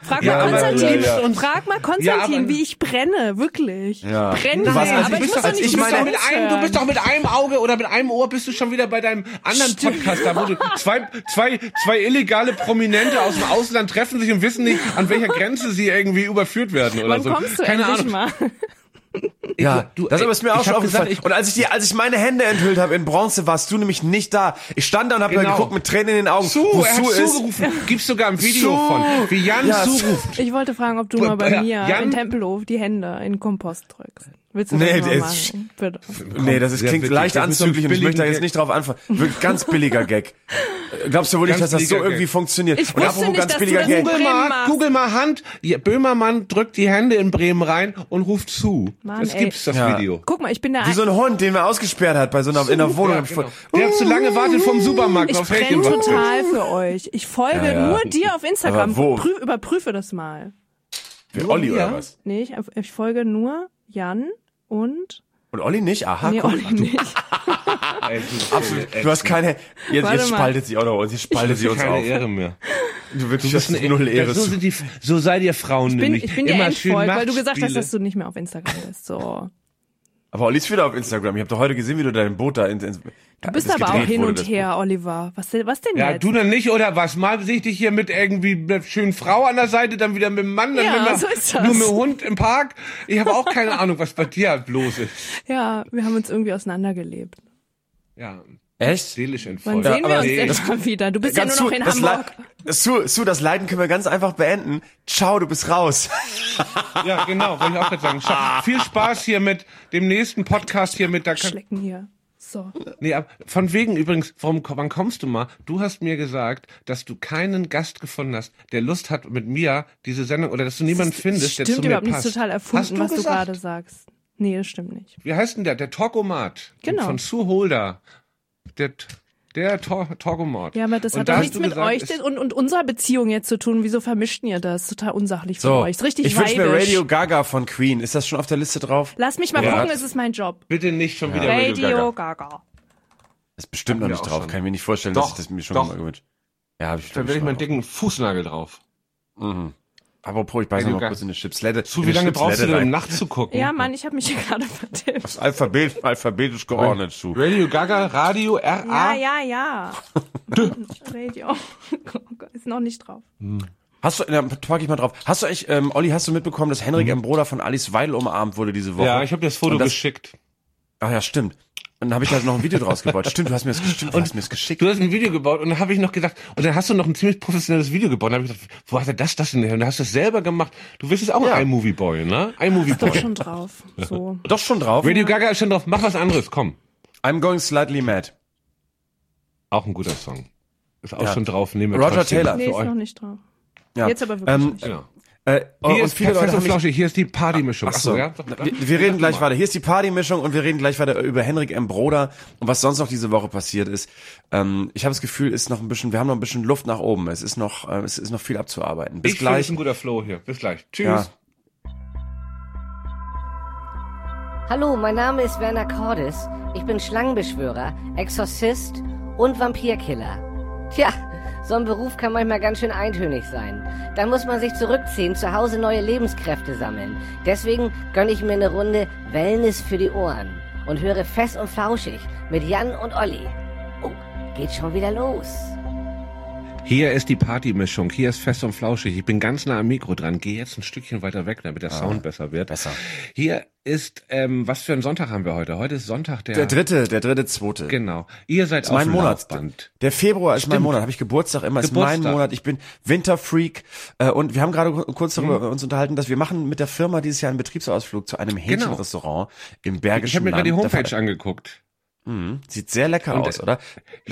frag mal Konstantin, wie ich brenne, wirklich. Ja. Brenne, aber ich muss doch nicht du bist doch mit einem Auge oder mit einem Ohr bist du schon wieder bei deinem anderen Podcast da, wo du zwei illegale Prominente aus dem Ausland treffen sich und wissen nicht, an welcher Grenze sie irgendwie überführt werden oder Wann so. kommst du Keine endlich Ahnung. mal? Ja, das ist mir auch schon aufgefallen. Und als ich meine Hände enthüllt habe in Bronze, warst du nämlich nicht da. Ich stand da und habe geguckt mit Tränen in den Augen, wo Sue ist. Gerufen. Gibt's sogar ein Video von, wie Jan Sue ruft. Ich wollte fragen, ob du mal bei mir in Tempelhof die Hände in den Kompost drückst. Willst du das mal machen? Bitte. Nee, klingt leicht anzüglich und ich möchte da jetzt nicht drauf anfangen. Wirklich ganz billiger Gag. Glaubst du wohl nicht, dass das so irgendwie funktioniert? Ich wusste nicht, dass du das Google mal Hand. Böhmermann drückt die Hände in Bremen rein und ruft zu. Mann, gibt's das Video. Guck mal, ich bin da. Wie so ein Hund, den man ausgesperrt hat bei so einer in der Wohnung. Ja, genau. Der hat zu lange wartet vom Supermarkt Ich auf brenne total für euch. Ich folge nur dir auf Instagram. Überprüfe das mal. Für Olli oder was? Nee, ich folge nur Jan und Olli nicht? Aha, nee, cool. Olli nicht. Absolut. Du hast keine. Jetzt spaltet sie auch noch uns. Jetzt spaltet sie uns keine auf. Ehre mehr. Du wirklich hast null Ehre. So seid ihr Frauen nämlich. Ich bin dir immer schön entfolgt, weil du gesagt hast, Machtspiele. dass du nicht mehr auf Instagram bist. So. Aber Olli ist wieder auf Instagram. Ich habe doch heute gesehen, wie du dein Boot da Du bist aber auch hin und her, Oliver. Was denn jetzt? Ja, du dann nicht, oder was? Mal sehe ich dich hier mit irgendwie einer schönen Frau an der Seite, dann wieder mit dem Mann, dann so ist das. nur mit dem Hund im Park. Ich habe auch keine Ahnung, was bei dir los ist. Ja, wir haben uns irgendwie auseinandergelebt. Ja. Echt? Seelisch Wann entfolgt. sehen wir uns nee. denn mal wieder? Du bist ja nur noch in Hamburg. Das Leiden können wir ganz einfach beenden. Ciao, du bist raus. Ja, genau, wollte ich auch gerade sagen. Viel Spaß hier mit dem nächsten Podcast hier mit der Schlecken hier. So. Nee, aber von wegen übrigens, wann kommst du mal? Du hast mir gesagt, dass du keinen Gast gefunden hast, der Lust hat mit mir diese Sendung, oder dass du niemanden findest, der zu mir passt. Stimmt überhaupt nicht, total erfunden, was du gesagt? gerade sagst. Nee, das stimmt nicht. Wie heißt denn der? Der Talkomat. Genau. Von Sue Holder. Der Talkomat. Ja, aber das Und hat da doch hast nichts du mit gesagt, euch und unserer Beziehung jetzt zu tun. Wieso vermischt ihr das? Total unsachlich von euch. Ist richtig ich wünsche mir weibisch. Radio Gaga von Queen. Ist das schon auf der Liste drauf? Lass mich mal gucken, es ist mein Job. Bitte nicht schon wieder Radio Gaga. Ist bestimmt noch Hatten wir nicht auch drauf. schon. Kann ich mir nicht vorstellen, Doch, dass ich das mir schon doch. mal gewünscht. Ja, habe ich Da werde ich meinen dicken Fußnagel drauf. Mhm. Apropos, ich beiße Radio noch mal Gaga. kurz in eine Chipslette. Wie lange brauchst du denn, um nachzugucken? Ja, Mann, ich habe mich hier gerade vertippt. Das alphabetisch geordnet zu. Radio Gaga, Radio, RA. Ja. Radio. Ist noch nicht drauf. Hast du, frag ich mal drauf. Hast du echt, Olli, hast du mitbekommen, dass Henrik M. Broder von Alice Weidel umarmt wurde diese Woche? Ja, ich habe dir das Foto geschickt. Ach ja, stimmt. Und dann habe ich da noch ein Video draus gebaut. Stimmt, du hast mir das geschickt. Du hast ein Video gebaut und dann habe ich noch gedacht, und dann hast du noch ein ziemlich professionelles Video gebaut. Und dann habe ich gedacht, wo hat er das denn her? Und dann hast du es selber gemacht. Du bist jetzt auch ein iMovie-Boy, ne? Ist iMovie-Boy. doch schon drauf. So. Doch schon drauf? Radio Gaga ist schon drauf. Mach was anderes, komm. I'm going slightly mad. Auch ein guter Song. Ist auch schon drauf. Nehmen wir Roger trotzdem. Taylor. Nee, Für ist euch. noch nicht drauf. Ja. Jetzt aber wirklich nicht. Genau. Hier Hier und ist viele Leute haben mich, Flauschig, hier ist die Partymischung. Achso, ja? wir reden gleich weiter. Hier ist die Partymischung und wir reden gleich weiter über Henrik M. Broder und was sonst noch diese Woche passiert ist. Ich habe das Gefühl, wir haben noch ein bisschen Luft nach oben. Es ist noch viel abzuarbeiten. Bis Ich finde, es gleich. ist ein guter Flow hier. Bis gleich. Tschüss. Ja. Hallo, mein Name ist Werner Cordes. Ich bin Schlangenbeschwörer, Exorzist und Vampirkiller. Tja, so ein Beruf kann manchmal ganz schön eintönig sein. Dann muss man sich zurückziehen, zu Hause neue Lebenskräfte sammeln. Deswegen gönne ich mir eine Runde Wellness für die Ohren und höre Fest und Flauschig mit Jan und Olli. Oh, geht schon wieder los. Hier ist die Partymischung. Hier ist Fest und Flauschig. Ich bin ganz nah am Mikro dran. Geh jetzt ein Stückchen weiter weg, damit der Sound besser wird. Besser. Hier ist, was für einen Sonntag haben wir heute? Heute ist Sonntag Der dritte, zweite. Genau. Ihr seid Das ist mein auf dem Monat. Laufband. Der Februar ist mein Stimmt. Monat. Habe ich Geburtstag immer. Ist Geburtstag. mein Monat. Ich bin Winterfreak. Und wir haben gerade kurz darüber uns unterhalten, dass wir machen mit der Firma dieses Jahr einen Betriebsausflug zu einem Hähnchenrestaurant im Bergischen Ich habe mir gerade die Land. Homepage angeguckt. Sieht sehr lecker Und aus, oder?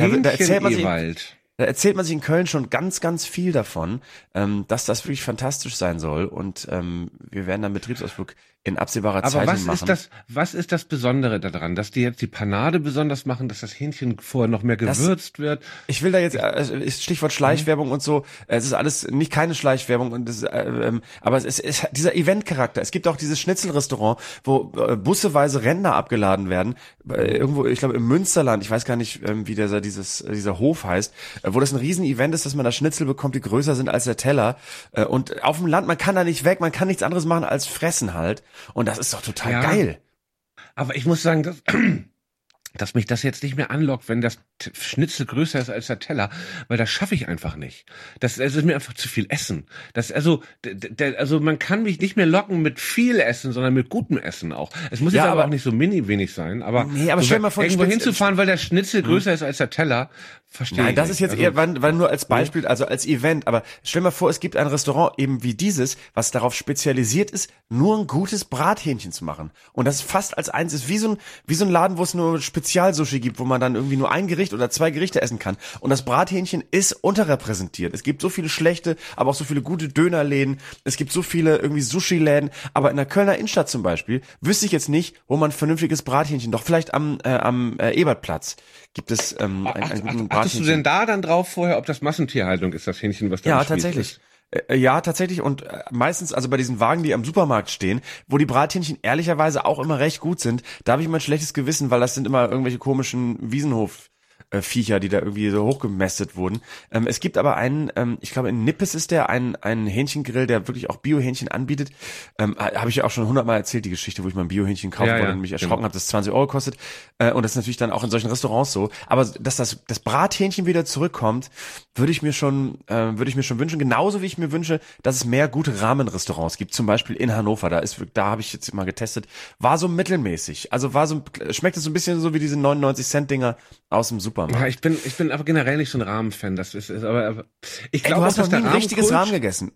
Da erzählt man sich in Köln schon ganz, ganz viel davon, dass das wirklich fantastisch sein soll. Und wir werden dann einen Betriebsausflug in absehbarer Zeit machen. Was ist das Besondere daran? Dass die jetzt die Panade besonders machen, dass das Hähnchen vorher noch mehr gewürzt wird? Ich will da jetzt, Stichwort Schleichwerbung und so, es ist alles nicht keine Schleichwerbung, und aber es ist dieser Eventcharakter. Es gibt auch dieses Schnitzelrestaurant, wo busseweise Rentner abgeladen werden, irgendwo, ich glaube im Münsterland, ich weiß gar nicht, wie dieser Hof heißt, wo das ein Riesen-Event ist, dass man da Schnitzel bekommt, die größer sind als der Teller. Und auf dem Land, man kann da nicht weg, man kann nichts anderes machen als fressen halt. Und das ist doch total geil. Aber ich muss sagen, dass mich das jetzt nicht mehr anlockt, wenn das Schnitzel größer ist als der Teller, weil das schaffe ich einfach nicht. Das ist mir einfach zu viel Essen. Also man kann mich nicht mehr locken mit viel Essen, sondern mit gutem Essen auch. Es muss jetzt aber auch nicht so wenig sein, aber, stell mal vor, irgendwo hinzufahren, weil der Schnitzel größer ist als der Teller, verstehe ich. Nein, das ist jetzt eher, weil nur als Beispiel, also als Event, aber stell mal vor, es gibt ein Restaurant eben wie dieses, was darauf spezialisiert ist, nur ein gutes Brathähnchen zu machen. Und das fast als eins ist, wie so ein Laden, wo es nur Spezialsushi gibt, wo man dann irgendwie nur ein Gericht oder 2 Gerichte essen kann. Und das Brathähnchen ist unterrepräsentiert. Es gibt so viele schlechte, aber auch so viele gute Dönerläden. Es gibt so viele irgendwie Sushi-Läden. Aber in der Kölner Innenstadt zum Beispiel wüsste ich jetzt nicht, wo man ein vernünftiges Brathähnchen, doch vielleicht am Ebertplatz gibt es einen guten Brathähnchen. Achtest du denn da dann drauf vorher, ob das Massentierhaltung ist, das Hähnchen, was da Ja, im Spieß tatsächlich. ist? Ja, tatsächlich. Und meistens, also bei diesen Wagen, die am Supermarkt stehen, wo die Brathähnchen ehrlicherweise auch immer recht gut sind, da habe ich immer ein schlechtes Gewissen, weil das sind immer irgendwelche komischen Wiesenhof Viecher, die da irgendwie so hochgemästet wurden. Es gibt aber einen, ich glaube in Nippes ist der ein Hähnchengrill, der wirklich auch Bio-Hähnchen anbietet. Habe ich ja auch schon 100-mal erzählt, die Geschichte, wo ich mal ein Bio-Hähnchen kaufen wollte und mich erschrocken habe, dass es 20 Euro kostet. Und das ist natürlich dann auch in solchen Restaurants so. Aber dass das Brathähnchen wieder zurückkommt, würde ich mir schon wünschen. Genauso wie ich mir wünsche, dass es mehr gute Ramen-Restaurants gibt. Zum Beispiel in Hannover. Da habe ich jetzt mal getestet. War so mittelmäßig. Also schmeckt es so ein bisschen so wie diese 99-Cent-Dinger aus dem Supermarkt. Ja, ich bin aber generell nicht so ein Ramen-Fan. Das ist aber ich glaube, du hast noch nie ein richtiges Ramen gegessen.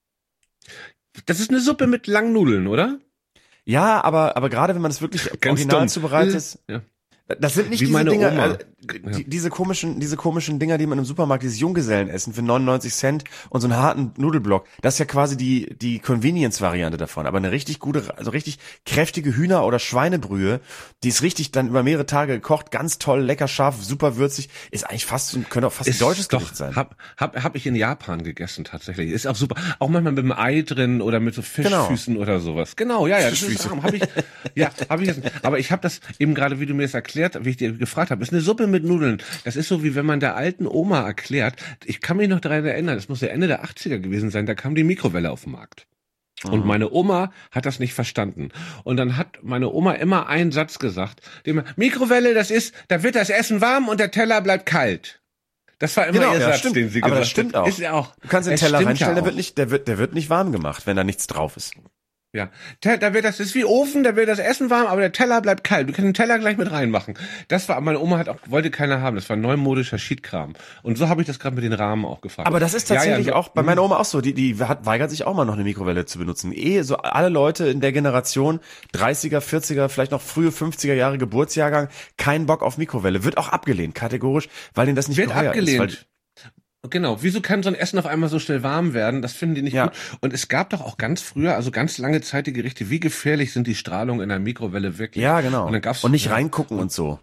Das ist eine Suppe mit langen Nudeln, oder? Ja, aber gerade wenn man es wirklich original zubereitet, das sind nicht wie diese Dinger, Oma. diese komischen Dinger, die man im Supermarkt, dieses Junggesellen-Essen für 99 Cent und so einen harten Nudelblock. Das ist ja quasi die Convenience-Variante davon. Aber eine richtig gute, also richtig kräftige Hühner- oder Schweinebrühe, die ist richtig dann über mehrere Tage gekocht, ganz toll, lecker scharf, super würzig, ist eigentlich könnte auch fast ein deutsches Gericht sein. Hab ich in Japan gegessen tatsächlich. Ist auch super. Auch manchmal mit einem Ei drin oder mit so Fischfüßen oder sowas. Genau, ja. Das ist hab ich gegessen. Aber ich habe das eben gerade, wie du mir das erklärt, wie ich dir gefragt habe, ist eine Suppe mit Nudeln. Das ist so, wie wenn man der alten Oma erklärt. Ich kann mich noch daran erinnern, das muss ja Ende der 80er gewesen sein, da kam die Mikrowelle auf den Markt. Und meine Oma hat das nicht verstanden. Und dann hat meine Oma immer einen Satz gesagt, Mikrowelle, da wird das Essen warm und der Teller bleibt kalt. Das war immer ihr Satz, stimmt. den sie gesagt hat. Aber das stimmt auch. Ist ja auch. Du kannst den Teller reinstellen, der wird nicht warm gemacht, wenn da nichts drauf ist. Ja, das ist wie Ofen, da wird das Essen warm, aber der Teller bleibt kalt. Du kannst den Teller gleich mit reinmachen. Meine Oma wollte keiner haben. Das war neumodischer Shit-Kram. Und so habe ich das gerade mit den Rahmen auch gefragt. Aber das ist tatsächlich auch bei meiner Oma auch so. Die weigert sich auch mal noch eine Mikrowelle zu benutzen. So alle Leute in der Generation 30er, 40er, vielleicht noch frühe 50er Jahre Geburtsjahrgang, keinen Bock auf Mikrowelle. Wird auch abgelehnt, kategorisch, weil denen das nicht geheuer abgelehnt. ist. Genau, wieso kann so ein Essen auf einmal so schnell warm werden? Das finden die nicht gut. Und es gab doch auch ganz früher, also ganz lange Zeit die Gerichte, wie gefährlich sind die Strahlungen in der Mikrowelle wirklich? Ja, genau. Und nicht reingucken und so.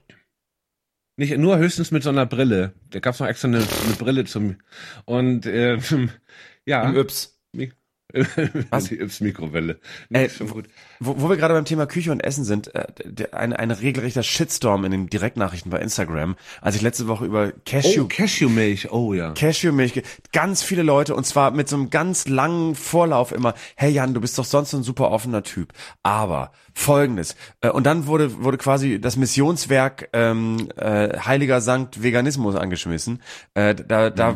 Nicht nur höchstens mit so einer Brille. Da gab's noch extra eine Brille zum und Im Yps. Was? Die Yps-Mikrowelle. Schon gut. Wo wir gerade beim Thema Küche und Essen sind, ein regelrechter Shitstorm in den Direktnachrichten bei Instagram, als ich letzte Woche über Cashewmilch, Cashewmilch, ganz viele Leute, und zwar mit so einem ganz langen Vorlauf immer, hey Jan, du bist doch sonst so ein super offener Typ, aber Folgendes, und dann wurde quasi das Missionswerk Heiliger Sankt Veganismus angeschmissen, da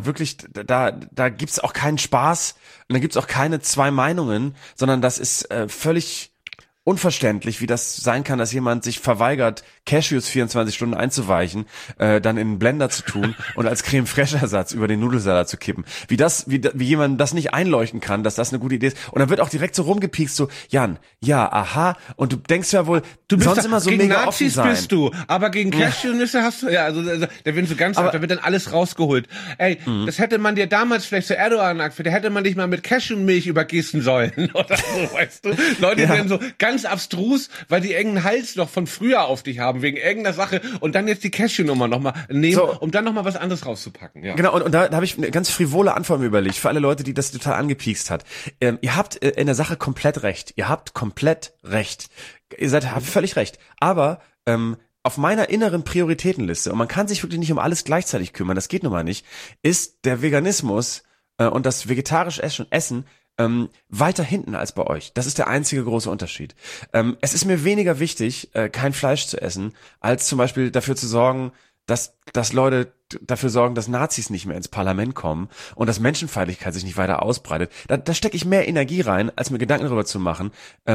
gibt's auch keinen Spaß und da gibt's auch keine zwei Meinungen, sondern das ist völlig unverständlich, wie das sein kann, dass jemand sich verweigert, Cashews 24 Stunden einzuweichen, dann in einen Blender zu tun und als Creme-Fraiche-Ersatz über den Nudelsalat zu kippen. Wie jemand das nicht einleuchten kann, dass das eine gute Idee ist. Und dann wird auch direkt so rumgepiekst, so, Jan, ja, aha, und du denkst ja wohl, du bist sonst immer so gegen mega Nazis offen sein. Bist du, aber gegen Cashewnüsse hast du, da wird so ganz, da wird dann alles rausgeholt. Ey, das hätte man dir damals vielleicht zu Erdogan gesagt, da hätte man dich mal mit Cashewmilch übergießen sollen, oder so, weißt du? Leute, die dann so ganz abstrus, weil die engen Hals noch von früher auf dich haben, wegen irgendeiner Sache, und dann jetzt die Cashew-Nummer nochmal nehmen, um dann nochmal was anderes rauszupacken. Ja. Genau, und da habe ich eine ganz frivole Antwort mir überlegt, für alle Leute, die das total angepiekst hat. Ihr habt in der Sache komplett recht. Ihr habt komplett recht. Habt völlig recht. Aber auf meiner inneren Prioritätenliste, und man kann sich wirklich nicht um alles gleichzeitig kümmern, das geht nun mal nicht, ist der Veganismus und das vegetarische Essen weiter hinten als bei euch. Das ist der einzige große Unterschied. Es ist mir weniger wichtig, kein Fleisch zu essen, als zum Beispiel dafür zu sorgen, dass Leute dafür sorgen, dass Nazis nicht mehr ins Parlament kommen und dass Menschenfeindlichkeit sich nicht weiter ausbreitet. Da stecke ich mehr Energie rein, als mir Gedanken darüber zu machen,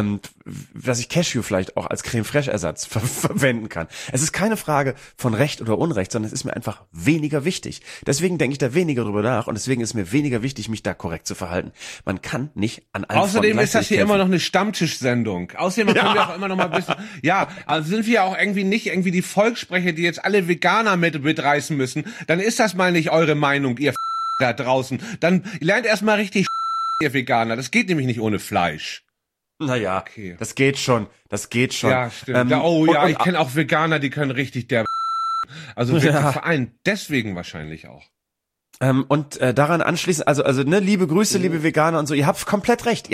dass ich Cashew vielleicht auch als Creme-Fraiche-Ersatz verwenden kann. Es ist keine Frage von Recht oder Unrecht, sondern es ist mir einfach weniger wichtig. Deswegen denke ich da weniger drüber nach und deswegen ist mir weniger wichtig, mich da korrekt zu verhalten. Man kann nicht an allen Außerdem ist das hier immer noch eine Stammtischsendung. Außerdem können wir auch immer noch mal ein bisschen, also sind wir auch irgendwie nicht die Volkssprecher, die jetzt alle Veganer mitreißen müssen. Dann ist das mal nicht eure Meinung, ihr da draußen. Dann lernt erstmal richtig ihr Veganer. Das geht nämlich nicht ohne Fleisch. Naja, okay. Das geht schon. Ja, stimmt. Ich kenne auch Veganer, die können richtig also wirklich vereint. Deswegen wahrscheinlich auch. Daran anschließend, also ne, liebe Grüße, liebe Veganer und so, ihr habt komplett recht.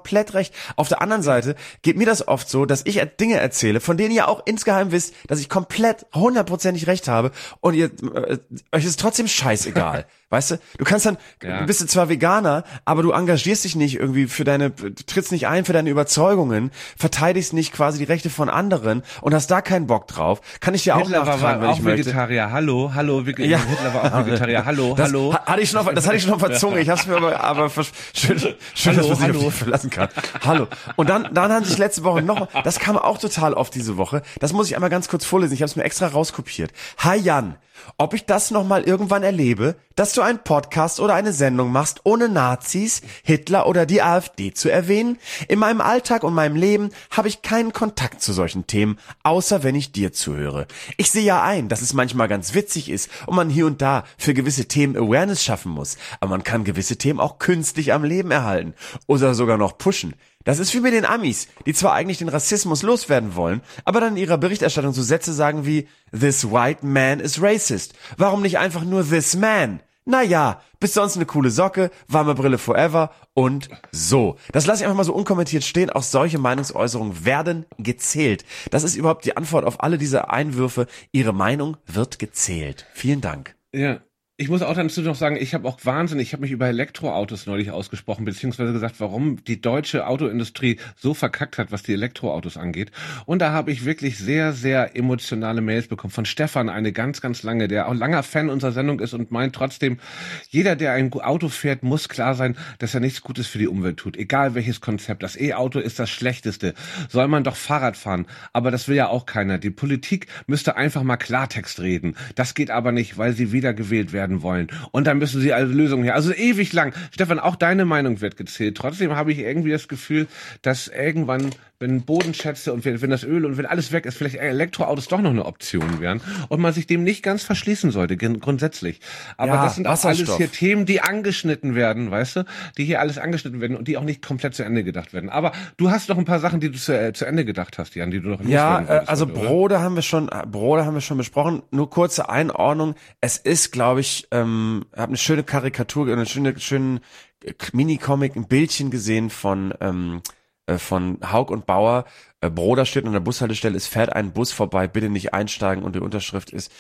Auf der anderen Seite geht mir das oft so, dass ich Dinge erzähle, von denen ihr auch insgeheim wisst, dass ich komplett 100%ig recht habe und euch ist trotzdem scheißegal. Weißt du? Du kannst dann, du bist zwar Veganer, aber du engagierst dich nicht irgendwie du trittst nicht ein für deine Überzeugungen, verteidigst nicht quasi die Rechte von anderen und hast da keinen Bock drauf. Kann ich dir Hitler auch nachtragen, wenn ich möchte. Vegetarier. Hallo, wirklich. Ja. Hitler war auch Vegetarier. Hallo. Das hatte ich schon auf der Zunge. Ich hab's mir aber schön, dass man sich auf dich verlassen kann. Hallo. Und dann haben sich letzte Woche das kam auch total oft diese Woche. Das muss ich einmal ganz kurz vorlesen. Ich habe es mir extra rauskopiert. Hi Jan, ob ich das nochmal irgendwann erlebe, dass du einen Podcast oder eine Sendung machst, ohne Nazis, Hitler oder die AfD zu erwähnen? In meinem Alltag und meinem Leben habe ich keinen Kontakt zu solchen Themen, außer wenn ich dir zuhöre. Ich sehe ja ein, dass es manchmal ganz witzig ist und man hier und da für gewisse Themen Awareness schaffen muss, aber man kann gewisse Themen auch künstlich am Leben erhalten oder sogar noch pushen. Das ist wie mit den Amis, die zwar eigentlich den Rassismus loswerden wollen, aber dann in ihrer Berichterstattung so Sätze sagen wie "This white man is racist". Warum nicht einfach nur "This man"? Naja, bist sonst eine coole Socke, warme Brille forever und so. Das lasse ich einfach mal so unkommentiert stehen. Auch solche Meinungsäußerungen werden gezählt. Das ist überhaupt die Antwort auf alle diese Einwürfe. Ihre Meinung wird gezählt. Vielen Dank. Ja. Ich muss auch dazu noch sagen, ich habe mich über Elektroautos neulich ausgesprochen, beziehungsweise gesagt, warum die deutsche Autoindustrie so verkackt hat, was die Elektroautos angeht. Und da habe ich wirklich sehr, sehr emotionale Mails bekommen von Stefan, eine ganz, ganz lange, der auch langer Fan unserer Sendung ist und meint trotzdem, jeder, der ein Auto fährt, muss klar sein, dass er nichts Gutes für die Umwelt tut. Egal welches Konzept. Das E-Auto ist das Schlechteste. Soll man doch Fahrrad fahren. Aber das will ja auch keiner. Die Politik müsste einfach mal Klartext reden. Das geht aber nicht, weil sie wiedergewählt werden wollen. Und dann müssen sie also Lösungen her. Also ewig lang. Stefan, auch deine Meinung wird gezählt. Trotzdem habe ich irgendwie das Gefühl, dass irgendwann, wenn Bodenschätze und wenn das Öl und wenn alles weg ist, vielleicht Elektroautos doch noch eine Option wären und man sich dem nicht ganz verschließen sollte, grundsätzlich. Aber das sind auch alles hier Themen, die angeschnitten werden, weißt du? Die hier alles angeschnitten werden und die auch nicht komplett zu Ende gedacht werden. Aber du hast noch ein paar Sachen, die du zu Ende gedacht hast, Jan, die du noch nicht also Broder haben wir schon besprochen. Nur kurze Einordnung. Es ist, glaube ich, habe eine schöne Karikatur, eine schöne Mini-Comic, ein Bildchen gesehen von Haug und Bauer. Broder steht an der Bushaltestelle, es fährt ein Bus vorbei, bitte nicht einsteigen und die Unterschrift ist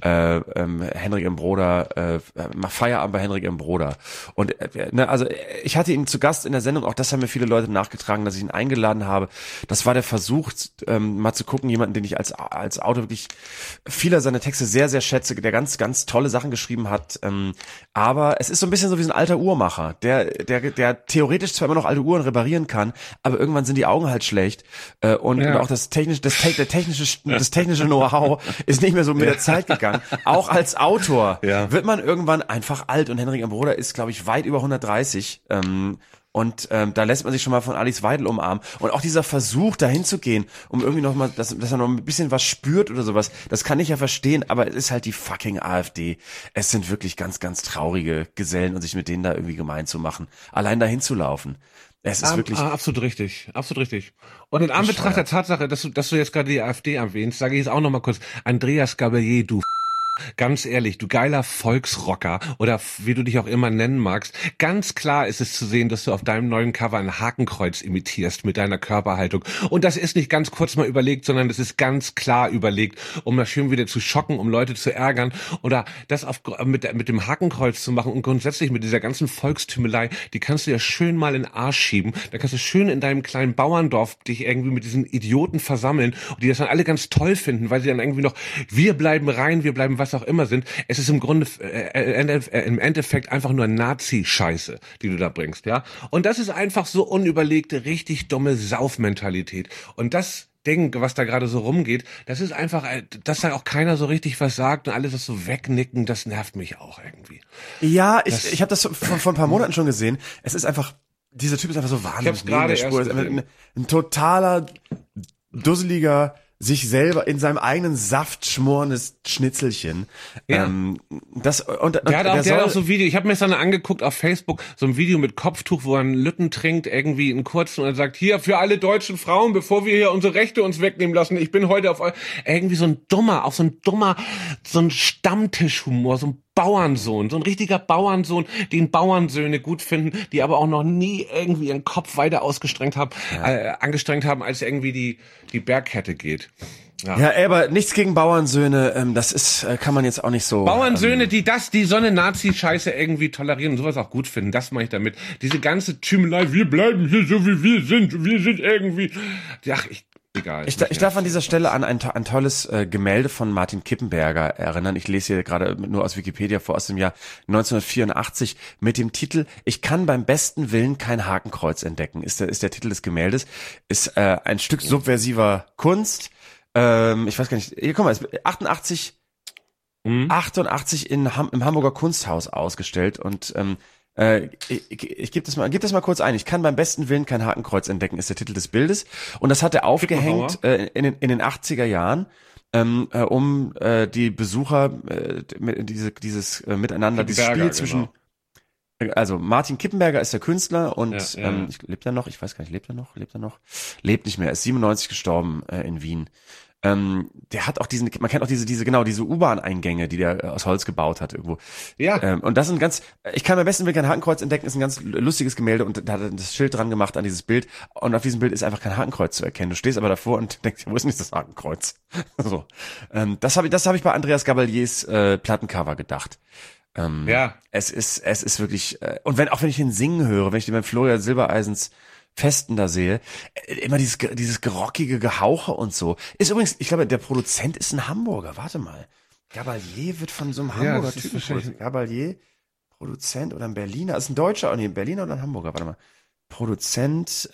Henrik M. Broder, Feierabend bei Henrik M. Broder. Und also ich hatte ihn zu Gast in der Sendung, auch das haben mir viele Leute nachgetragen, dass ich ihn eingeladen habe. Das war der Versuch, mal zu gucken, jemanden, den ich als Autor wirklich viele seiner Texte sehr, sehr schätze, der ganz, ganz tolle Sachen geschrieben hat. Aber es ist so ein bisschen so wie so ein alter Uhrmacher, der theoretisch zwar immer noch alte Uhren reparieren kann, aber irgendwann sind die Augen halt schlecht. Und auch das technische Know-how ist nicht mehr so mit der Zeit gegangen. Auch als Autor wird man irgendwann einfach alt und Henrik M. Broder ist, glaube ich, weit über 130. Und da lässt man sich schon mal von Alice Weidel umarmen. Und auch dieser Versuch, dahin zu gehen, um irgendwie noch mal, dass er noch ein bisschen was spürt oder sowas, das kann ich ja verstehen, aber es ist halt die fucking AfD. Es sind wirklich ganz, ganz traurige Gesellen und sich mit denen da irgendwie gemein zu machen. Allein dahin zu laufen. Es ist wirklich absolut richtig. Und in Anbetracht der Tatsache, dass du jetzt gerade die AfD erwähnst, sage ich jetzt auch noch mal kurz, Andreas Gabalier, du ganz ehrlich, du geiler Volksrocker oder wie du dich auch immer nennen magst, ganz klar ist es zu sehen, dass du auf deinem neuen Cover ein Hakenkreuz imitierst mit deiner Körperhaltung. Und das ist nicht ganz kurz mal überlegt, sondern das ist ganz klar überlegt, um das schön wieder zu schocken, um Leute zu ärgern oder das mit dem Hakenkreuz zu machen und grundsätzlich mit dieser ganzen Volkstümelei, die kannst du ja schön mal in den Arsch schieben. Da kannst du schön in deinem kleinen Bauerndorf dich irgendwie mit diesen Idioten versammeln und die das dann alle ganz toll finden, weil sie dann irgendwie noch, wir bleiben rein, wir bleiben was auch immer sind. Es ist im Grunde im Endeffekt einfach nur Nazi-Scheiße, die du da bringst, ja. Und das ist einfach so unüberlegte, richtig dumme Saufmentalität. Und das Ding, was da gerade so rumgeht, das ist einfach, dass da auch keiner so richtig was sagt und alles das so wegnicken, das nervt mich auch irgendwie. Ja, ich habe das vor ein paar Monaten schon gesehen. Es ist einfach, dieser Typ ist einfach so wahnsinnig neben der Spur. Ein totaler, dusseliger, sich selber in seinem eigenen Saft schmorendes Schnitzelchen. Ja. Der hat auch so Video, ich habe mir das dann angeguckt auf Facebook, so ein Video mit Kopftuch, wo er einen Lütten trinkt, irgendwie in kurzen und er sagt, hier, für alle deutschen Frauen, bevor wir hier unsere Rechte uns wegnehmen lassen, ich bin heute auf irgendwie so ein Stammtischhumor, so ein Bauernsohn, so ein richtiger Bauernsohn, den Bauernsöhne gut finden, die aber auch noch nie irgendwie ihren Kopf weiter angestrengt haben, als irgendwie die Bergkette geht. Ja, aber nichts gegen Bauernsöhne, das ist, kann man jetzt auch nicht so. Bauernsöhne, die so eine Nazi-Scheiße irgendwie tolerieren und sowas auch gut finden, das meine ich damit. Diese ganze Tümelei, wir bleiben hier so wie wir sind irgendwie, egal. Ich darf an dieser Stelle an ein tolles Gemälde von Martin Kippenberger erinnern. Ich lese hier gerade nur aus Wikipedia vor, aus dem Jahr 1984 mit dem Titel "Ich kann beim besten Willen kein Hakenkreuz entdecken", ist der Titel des Gemäldes. Ist ein Stück subversiver Kunst. Ich weiß gar nicht, hier, guck mal, ist 88 im Hamburger Kunsthaus ausgestellt und ich gebe das mal kurz ein. "Ich kann beim besten Willen kein Hakenkreuz entdecken", ist der Titel des Bildes. Und das hat er aufgehängt in den 80er Jahren, um die Besucher dieses Miteinander, dieses Spiel zwischen, also Martin Kippenberger ist der Künstler und lebt er noch? Ich weiß gar nicht, lebt er noch? Lebt nicht mehr, er ist 97 gestorben in Wien. Der hat auch man kennt auch diese U-Bahn-Eingänge, die der aus Holz gebaut hat irgendwo. Ja. Und das sind ich kann beim besten Willen kein Hakenkreuz entdecken, ist ein ganz lustiges Gemälde und da hat er das Schild dran gemacht an dieses Bild und auf diesem Bild ist einfach kein Hakenkreuz zu erkennen. Du stehst aber davor und denkst, wo ist denn das Hakenkreuz? So. Das habe ich bei Andreas Gabaliers Plattencover gedacht. Es ist wirklich, und wenn ich ihn singen höre, wenn ich den bei Florian Silbereisens Festen da sehe, immer dieses gerockige Gehauche und so. Ist übrigens, ich glaube, der Produzent ist ein Hamburger. Warte mal. Gabalier wird von so einem Hamburger Typen produziert. Gabalier, Produzent oder ein Berliner. Ist ein Deutscher, ein Berliner oder ein Hamburger? Warte mal. Produzent,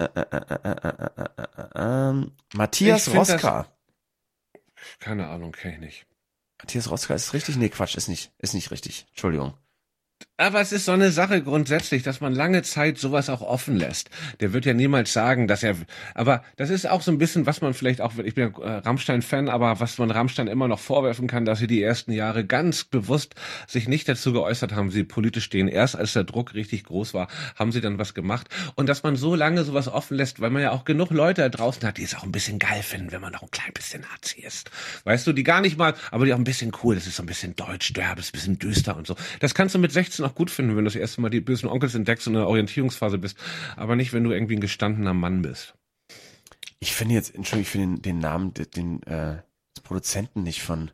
Matthias Roska. Keine Ahnung, kenn ich nicht. Matthias Roska ist richtig? Nee, Quatsch, ist nicht richtig. Entschuldigung. Aber es ist so eine Sache grundsätzlich, dass man lange Zeit sowas auch offen lässt. Der wird ja niemals sagen, aber das ist auch so ein bisschen, was man vielleicht auch, ich bin ja Rammstein-Fan, aber was man Rammstein immer noch vorwerfen kann, dass sie die ersten Jahre ganz bewusst sich nicht dazu geäußert haben, sie politisch stehen. Erst als der Druck richtig groß war, haben sie dann was gemacht. Und dass man so lange sowas offen lässt, weil man ja auch genug Leute da draußen hat, die es auch ein bisschen geil finden, wenn man noch ein klein bisschen Nazi ist. Weißt du, die gar nicht mal, aber die auch ein bisschen cool, das ist so ein bisschen deutsch, derbe, ist ein bisschen düster und so. Das kannst du mit 16 auch gut finden, wenn du das erste Mal die bösen Onkels entdeckst und in der Orientierungsphase bist, aber nicht, wenn du irgendwie ein gestandener Mann bist. Ich finde den Namen, den Produzenten nicht von,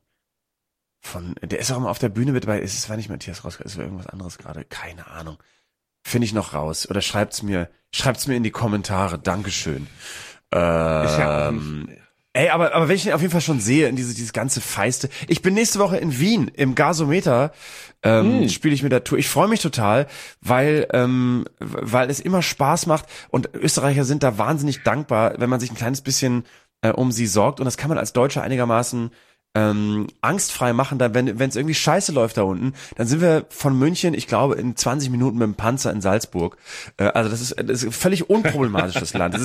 der ist auch immer auf der Bühne mit dabei, es war nicht Matthias Roska, es war irgendwas anderes gerade, keine Ahnung. Finde ich noch raus, oder schreibt's mir in die Kommentare, Dankeschön. Ist ja ey, aber wenn ich den auf jeden Fall schon sehe, in dieses ganze Feiste. Ich bin nächste Woche in Wien im Gasometer, spiele ich mit der Tour. Ich freue mich total, weil es immer Spaß macht und Österreicher sind da wahnsinnig dankbar, wenn man sich ein kleines bisschen um sie sorgt und das kann man als Deutscher einigermaßen angstfrei machen, dann wenn es irgendwie scheiße läuft da unten, dann sind wir von München, ich glaube, in 20 Minuten mit dem Panzer in Salzburg. Also das ist völlig unproblematisch, das Land. Das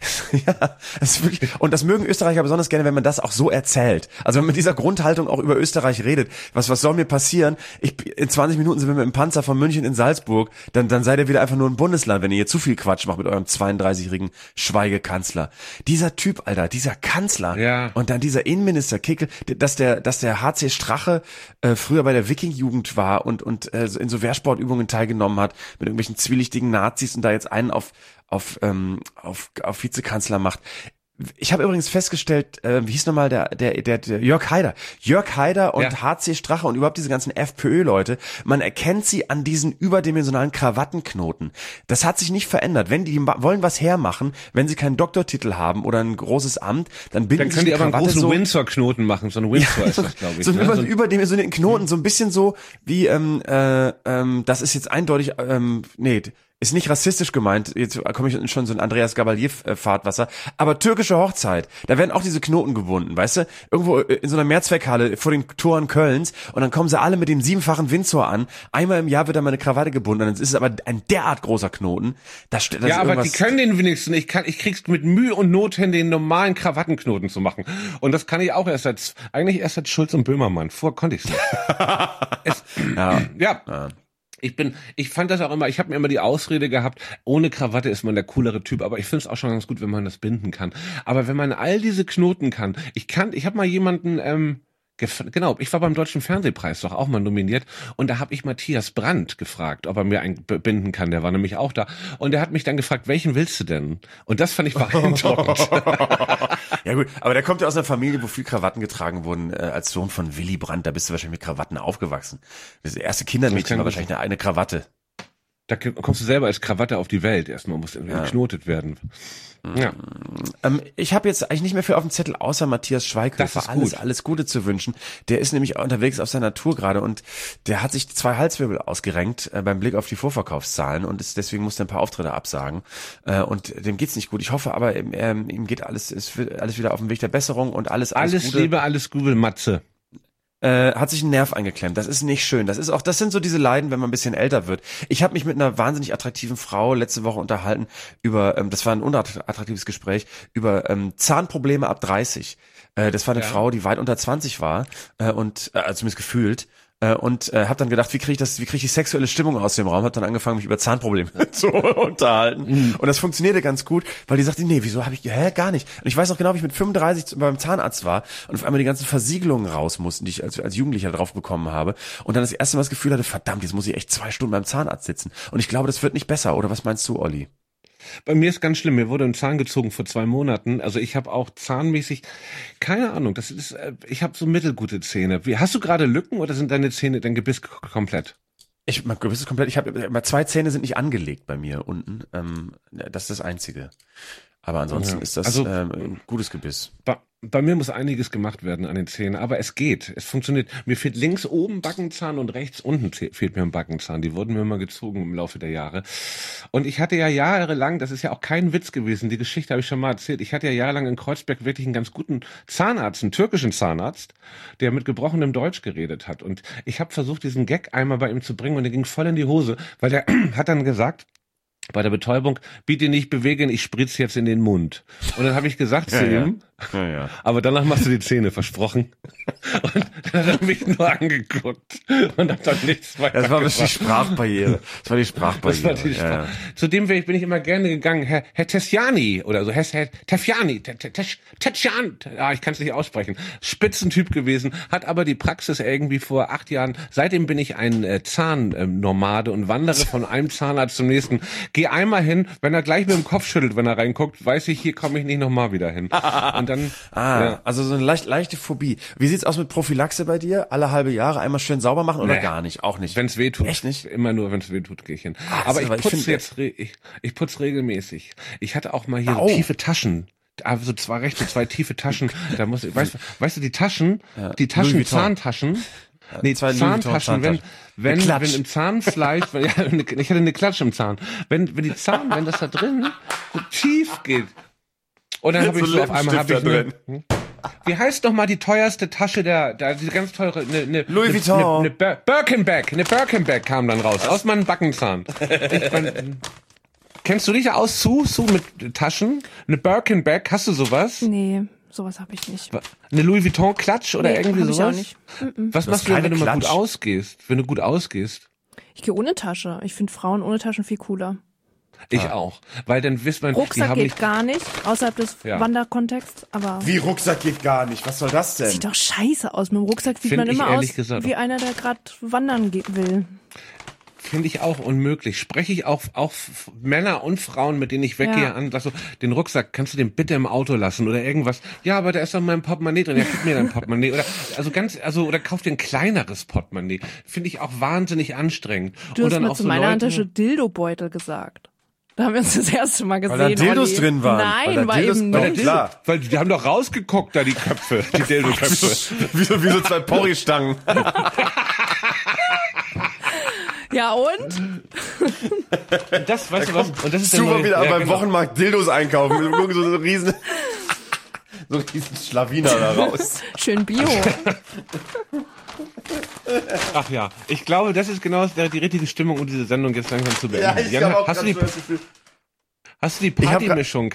ist wirklich, und das mögen Österreicher besonders gerne, wenn man das auch so erzählt. Also wenn man mit dieser Grundhaltung auch über Österreich redet. Was soll mir passieren? In 20 Minuten sind wir mit dem Panzer von München in Salzburg, dann seid ihr wieder einfach nur ein Bundesland, wenn ihr hier zu viel Quatsch macht mit eurem 32-jährigen Schweigekanzler. Dieser Typ, Alter, dieser Kanzler und dann dieser Innenminister Kickl, dass der HC Strache früher bei der Wiking-Jugend war und in so Wehrsportübungen teilgenommen hat mit irgendwelchen zwielichtigen Nazis und da jetzt einen auf Vizekanzler macht. Ich habe übrigens festgestellt, wie hieß nochmal der Jörg Haider. Jörg Haider und HC Strache und überhaupt diese ganzen FPÖ-Leute, man erkennt sie an diesen überdimensionalen Krawattenknoten. Das hat sich nicht verändert. Wenn die wollen was hermachen, wenn sie keinen Doktortitel haben oder ein großes Amt, dann binden sie die aber einen großen so Windsor-Knoten machen. So ein Windsor ist das, glaube ich. So einen überdimensionierten Knoten, so ein bisschen so wie, das ist jetzt eindeutig, ist nicht rassistisch gemeint, jetzt komme ich schon so ein Andreas Gabalier-Fahrtwasser, aber türkische Hochzeit, da werden auch diese Knoten gebunden, weißt du, irgendwo in so einer Mehrzweckhalle vor den Toren Kölns und dann kommen sie alle mit dem 7-fachen Windsor an, einmal im Jahr wird da mal eine Krawatte gebunden, dann ist es aber ein derart großer Knoten. Das ja, aber die können den wenigstens, ich krieg's mit Mühe und Not hin, den normalen Krawattenknoten zu machen und das kann ich auch erst seit Schulz und Böhmermann, vorher konnte ich's nicht. Ja. Ich fand das auch immer, ich habe mir immer die Ausrede gehabt, ohne Krawatte ist man der coolere Typ, aber ich finde es auch schon ganz gut, wenn man das binden kann. Aber wenn man all diese Knoten kann, ich habe mal jemanden Genau, ich war beim Deutschen Fernsehpreis doch auch mal nominiert und da habe ich Matthias Brandt gefragt, ob er mir einen binden kann, der war nämlich auch da und der hat mich dann gefragt, welchen willst du denn? Und das fand ich beeindruckend. Ja gut, aber der kommt ja aus einer Familie, wo viel Krawatten getragen wurden, als Sohn von Willy Brandt, da bist du wahrscheinlich mit Krawatten aufgewachsen. Das erste Kindermädchen war wahrscheinlich eine Krawatte. Da kommst du selber als Krawatte auf die Welt, erstmal muss geknotet werden. Ja. Ich habe jetzt eigentlich nicht mehr viel auf dem Zettel, außer Matthias Schweighöfer. Alles Gute zu wünschen. Der ist nämlich unterwegs auf seiner Tour gerade und der hat sich 2 Halswirbel ausgerenkt beim Blick auf die Vorverkaufszahlen und deswegen musste ein paar Auftritte absagen. Und dem geht's nicht gut. Ich hoffe aber, ihm geht es wird alles wieder auf dem Weg der Besserung und alles Gute. Liebe, alles Gute, Matze. Hat sich ein Nerv eingeklemmt. Das ist nicht schön. Das sind so diese Leiden, wenn man ein bisschen älter wird. Ich habe mich mit einer wahnsinnig attraktiven Frau letzte Woche unterhalten über, das war ein unattraktives Gespräch, über Zahnprobleme ab 30. Das war eine Frau, die weit unter 20 war und zumindest gefühlt. Und habe dann gedacht, wie kriege ich die sexuelle Stimmung aus dem Raum? Habe dann angefangen, mich über Zahnprobleme zu unterhalten. Und das funktionierte ganz gut, weil die sagte, nee, wieso habe ich, gar nicht. Und ich weiß noch genau, wie ich mit 35 beim Zahnarzt war und auf einmal die ganzen Versiegelungen raus mussten, die ich als Jugendlicher drauf bekommen habe. Und dann das erste Mal das Gefühl hatte, verdammt, jetzt muss ich echt 2 Stunden beim Zahnarzt sitzen. Und ich glaube, das wird nicht besser. Oder was meinst du, Olli? Bei mir ist ganz schlimm, mir wurde ein Zahn gezogen vor 2 Monaten, also ich habe auch zahnmäßig, keine Ahnung, ich habe so mittelgute Zähne. Hast du gerade Lücken oder sind deine Zähne, dein Gebiss komplett? Mein Gebiss ist komplett, ich habe 2 Zähne sind nicht angelegt bei mir unten, das ist das Einzige. Aber ansonsten ist das ein gutes Gebiss. Bei mir muss einiges gemacht werden an den Zähnen, aber es geht, es funktioniert. Mir fehlt links oben Backenzahn und rechts unten fehlt mir ein Backenzahn. Die wurden mir mal gezogen im Laufe der Jahre. Und ich hatte ja jahrelang, das ist ja auch kein Witz gewesen, die Geschichte habe ich schon mal erzählt, ich hatte ja jahrelang in Kreuzberg wirklich einen ganz guten Zahnarzt, einen türkischen Zahnarzt, der mit gebrochenem Deutsch geredet hat. Und ich habe versucht, diesen Gag einmal bei ihm zu bringen und der ging voll in die Hose, weil der hat dann gesagt, bei der Betäubung, bitte nicht bewegen, ich spritze jetzt in den Mund. Und dann habe ich gesagt zu ihm, aber danach machst du die Zähne, versprochen. Und dann hat er mich nur angeguckt und hat dann nichts weiter Das war die Sprachbarriere. Zudem bin ich immer gerne gegangen, Herr Tesjani oder so, Herr Tefjani, Tetschan, ich kann es nicht aussprechen, Spitzentyp gewesen, hat aber die Praxis irgendwie vor 8 Jahren, seitdem bin ich ein Zahnnomade und wandere von einem Zahnarzt zum nächsten. Geh einmal hin, wenn er gleich mit dem Kopf schüttelt, wenn er reinguckt, weiß ich, hier komme ich nicht nochmal wieder hin. Und dann, also so eine leichte Phobie. Wie sieht's aus mit Prophylaxe bei dir? Alle halbe Jahre einmal schön sauber machen oder gar nicht? Auch nicht. Wenn's weh tut. Echt nicht? Immer nur, wenn's weh tut, gehe ich hin. Aber ich putze regelmäßig. Ich hatte auch mal hier so tiefe Taschen. Also 2 tiefe Taschen. Da weißt du, die Taschen, Zahntaschen. Nee, Zahntaschen, wenn im Zahnfleisch, ich hatte eine Klatsche im Zahn. Wenn das da drin so tief geht. Und dann habe ich so auf einmal wie heißt noch mal die teuerste Tasche die ganz teure, Louis Vuitton. Eine Birkenback kam dann raus, aus meinem Backenzahn. Kennst du dich aus, mit Taschen? Eine Birkenback, hast du sowas? Nee, sowas habe ich nicht. Eine Louis Vuitton Klatsch oder irgendwie sowas? Ich auch nicht. Was machst du denn, wenn du mal gut ausgehst? Ich gehe ohne Tasche. Ich finde Frauen ohne Taschen viel cooler. Ich auch. Weil dann wisst man, Rucksack geht gar nicht, außerhalb des Wanderkontexts, aber. Wie Rucksack geht gar nicht? Was soll das denn? Sieht doch scheiße aus. Mit dem Rucksack sieht man immer aus wie einer, der gerade wandern will. Finde ich auch unmöglich. Spreche ich auch Männer und Frauen, mit denen ich weggehe, an, so, den Rucksack, kannst du den bitte im Auto lassen oder irgendwas? Ja, aber da ist doch mein Portemonnaie drin. Ja, gib mir dein Portemonnaie. Oder kauf dir ein kleineres Portemonnaie. Finde ich auch wahnsinnig anstrengend. Du hast mir zu meiner Handtasche Dildobeutel gesagt. Da haben wir uns das erste Mal gesehen. Weil da Dildos drin waren. Nein, war eben nicht. Weil die haben doch rausgeguckt, da die Köpfe, die Dildo-Köpfe. wie so 2 Porri-Stangen. Ja, und? Das, weißt du was? Und das ist super wieder beim Wochenmarkt Dildos einkaufen. Wir gucken so einen riesen Schlawiner da raus. Schön Bio. Ach ja, ich glaube, das ist genau die richtige Stimmung, um diese Sendung jetzt langsam zu beenden. Ja, ich glaube auch hast du die Partymischung?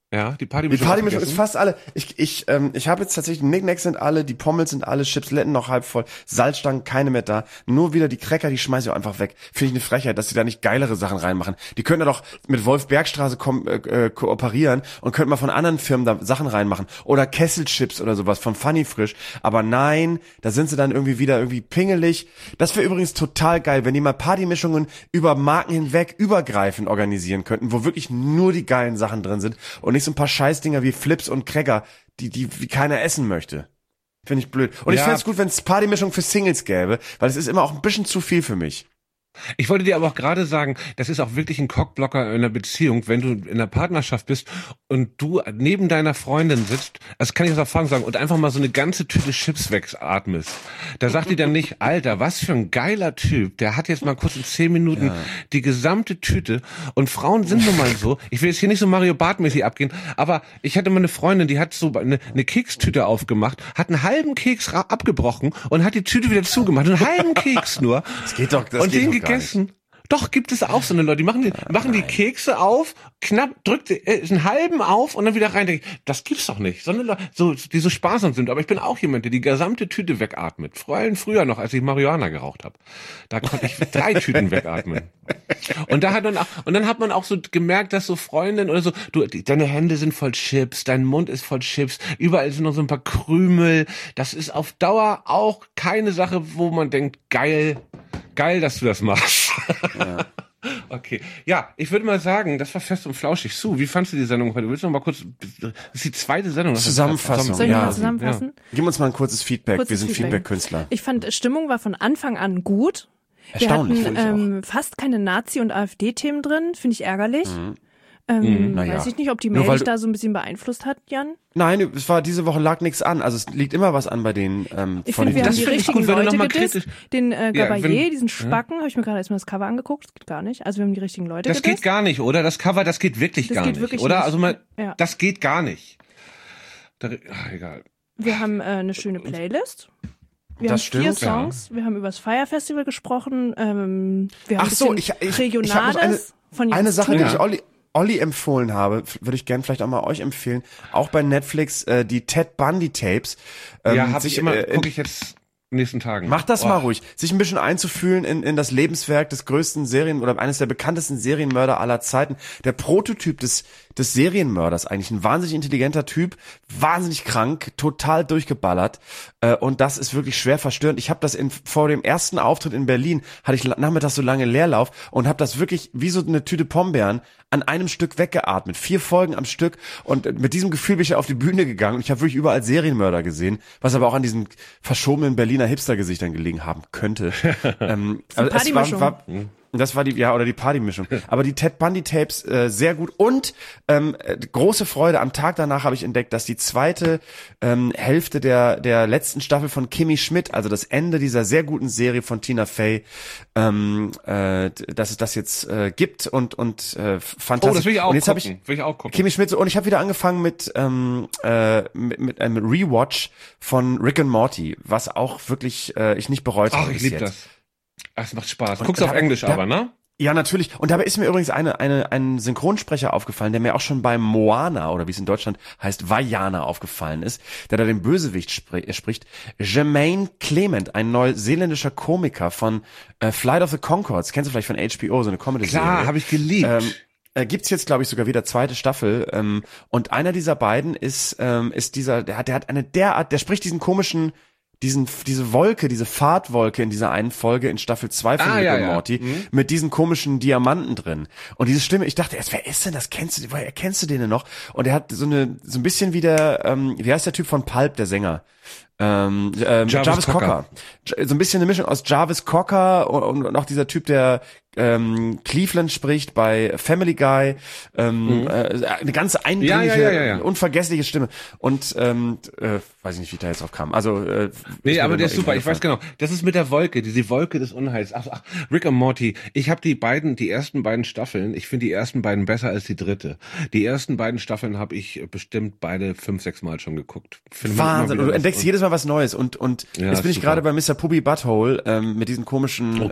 Ja, die Die Partymischung ist fast alle. Ich habe jetzt tatsächlich, die Knickknacks sind alle, die Pommels sind alle, Chipsletten noch halb voll, Salzstangen keine mehr da. Nur wieder die Cracker, die schmeiße ich auch einfach weg. Finde ich eine Frechheit, dass sie da nicht geilere Sachen reinmachen. Die können ja doch mit Wolf Bergstraße kooperieren und könnten mal von anderen Firmen da Sachen reinmachen. Oder Kesselchips oder sowas von Funny Frisch. Aber nein, da sind sie dann irgendwie pingelig. Das wäre übrigens total geil, wenn die mal Partymischungen über Marken hinweg übergreifend organisieren könnten, wo wirklich nur die geilen Sachen drin sind und nicht so ein paar Scheißdinger wie Flips und Cracker, die wie keiner essen möchte. Finde ich blöd. Und ich fände es gut, wenn es Partymischung für Singles gäbe, weil es ist immer auch ein bisschen zu viel für mich. Ich wollte dir aber auch gerade sagen, das ist auch wirklich ein Cockblocker in einer Beziehung, wenn du in einer Partnerschaft bist und du neben deiner Freundin sitzt, das kann ich aus Erfahrung sagen, und einfach mal so eine ganze Tüte Chips wegatmest. Da sagt die dann nicht, Alter, was für ein geiler Typ, der hat jetzt mal kurz in 10 Minuten die gesamte Tüte. Und Frauen sind nun mal so, ich will jetzt hier nicht so Mario Barth-mäßig abgehen, aber ich hatte mal eine Freundin, die hat so eine Kekstüte aufgemacht, hat einen halben Keks abgebrochen und hat die Tüte wieder zugemacht, einen halben Keks nur. Das geht doch, gegessen. Doch, gibt es auch so eine Leute, die machen die Kekse auf, knapp, drückt einen halben auf und dann wieder rein. Das gibt's doch nicht. So eine Leute, die so sparsam sind. Aber ich bin auch jemand, der die gesamte Tüte wegatmet. Vor allem früher noch, als ich Marihuana geraucht habe. Da konnte ich 3 Tüten wegatmen. Und dann hat man auch so gemerkt, dass so Freundinnen oder so, deine Hände sind voll Chips, dein Mund ist voll Chips, überall sind noch so ein paar Krümel. Das ist auf Dauer auch keine Sache, wo man denkt, geil, dass du das machst. Ja. Okay. Ja, ich würde mal sagen, das war fest und flauschig. Sue, wie fandst du die Sendung heute? Willst du noch mal kurz, das ist die zweite Sendung. Zusammenfassung. Soll ich mal zusammenfassen? Ja. Gib uns mal ein kurzes Feedback. Wir sind Feedback-Künstler. Ich fand, Stimmung war von Anfang an gut. Erstaunlich, Wir hatten fast keine Nazi- und AfD-Themen drin. Finde ich ärgerlich. Weiß ich nicht, ob die Mail dich da so ein bisschen beeinflusst hat, Jan? Nein, diese Woche lag nichts an. Also es liegt immer was an bei den ich finde, wir haben die richtigen Leute gedisst. Den Gabayé, diesen Spacken, habe ich mir gerade erstmal das Cover angeguckt. Das geht gar nicht. Also wir haben die richtigen Leute gedisst. Das geht gar nicht, oder? Das Cover, das geht wirklich gar nicht, oder? Also das geht gar nicht. Egal. Wir haben eine schöne Playlist. Wir haben 4 Songs. Ja. Wir haben über das Fire Festival gesprochen. Wir haben Regionales von Jens eine Sache, Tour. die ich Olli empfohlen habe, würde ich gern vielleicht auch mal euch empfehlen, auch bei Netflix, die Ted Bundy Tapes. Gucke ich jetzt in den nächsten Tagen. Macht das mal ruhig, sich ein bisschen einzufühlen in das Lebenswerk des größten oder eines der bekanntesten Serienmörder aller Zeiten. Der Prototyp des Serienmörders eigentlich, ein wahnsinnig intelligenter Typ, wahnsinnig krank, total durchgeballert, und das ist wirklich schwer verstörend. Ich habe das vor dem ersten Auftritt in Berlin, hatte ich nachmittags so lange Leerlauf und habe das wirklich wie so eine Tüte Pombeeren an einem Stück weggeatmet, 4 Folgen am Stück, und mit diesem Gefühl bin ich ja auf die Bühne gegangen und ich habe wirklich überall Serienmörder gesehen, was aber auch an diesen verschobenen Berliner Hipstergesichtern gelegen haben könnte. Das war die Partymischung. Aber die Ted Bundy Tapes sehr gut und große Freude. Am Tag danach habe ich entdeckt, dass die zweite Hälfte der letzten Staffel von Kimmy Schmidt, also das Ende dieser sehr guten Serie von Tina Fey, dass es das jetzt gibt und fantastisch. Oh, das will ich auch und jetzt gucken. Will ich auch gucken. Kimmy Schmidt und ich habe wieder angefangen mit einem Rewatch von Rick and Morty, was auch wirklich ich nicht bereut habe. Ach, ich liebe das. Ach, es macht Spaß. Guckst du auf Englisch aber, ne? Ja, natürlich. Und dabei ist mir übrigens ein Synchronsprecher aufgefallen, der mir auch schon bei Moana, oder wie es in Deutschland heißt, Vaiana aufgefallen ist, der da den Bösewicht spricht. Jermaine Clement, ein neuseeländischer Komiker von Flight of the Conchords. Kennst du vielleicht von HBO, so eine Comedy-Serie? Klar, habe ich geliebt. Gibt's jetzt, glaube ich, sogar wieder zweite Staffel. Und einer dieser beiden ist dieser, der hat eine derart, der spricht diesen komischen, diese Wolke, diese Fahrtwolke in dieser einen Folge in Staffel 2 von Rick and Morty, mit diesen komischen Diamanten drin. Und diese Stimme, ich dachte erst, wer ist denn das? Woher kennst du den denn noch? Und er hat so ein bisschen wie wie heißt der Typ von Pulp, der Sänger? Jarvis Cocker. So ein bisschen eine Mischung aus Jarvis Cocker und auch dieser Typ, der Cleveland spricht bei Family Guy, eine ganz eindringliche, unvergessliche Stimme. Und weiß ich nicht, wie ich da jetzt drauf kam. Also nee, aber der ist super. Ich weiß genau. Das ist mit der Wolke, diese Wolke des Unheils. Ach, Rick and Morty. Ich habe die ersten beiden Staffeln. Ich finde die ersten beiden besser als die dritte. Die ersten beiden Staffeln habe ich bestimmt beide 5-6 Mal schon geguckt. Wahnsinn. Und du entdeckst jedes Mal was Neues. Und jetzt bin ich gerade bei Mr. Puppy Butthole mit diesen komischen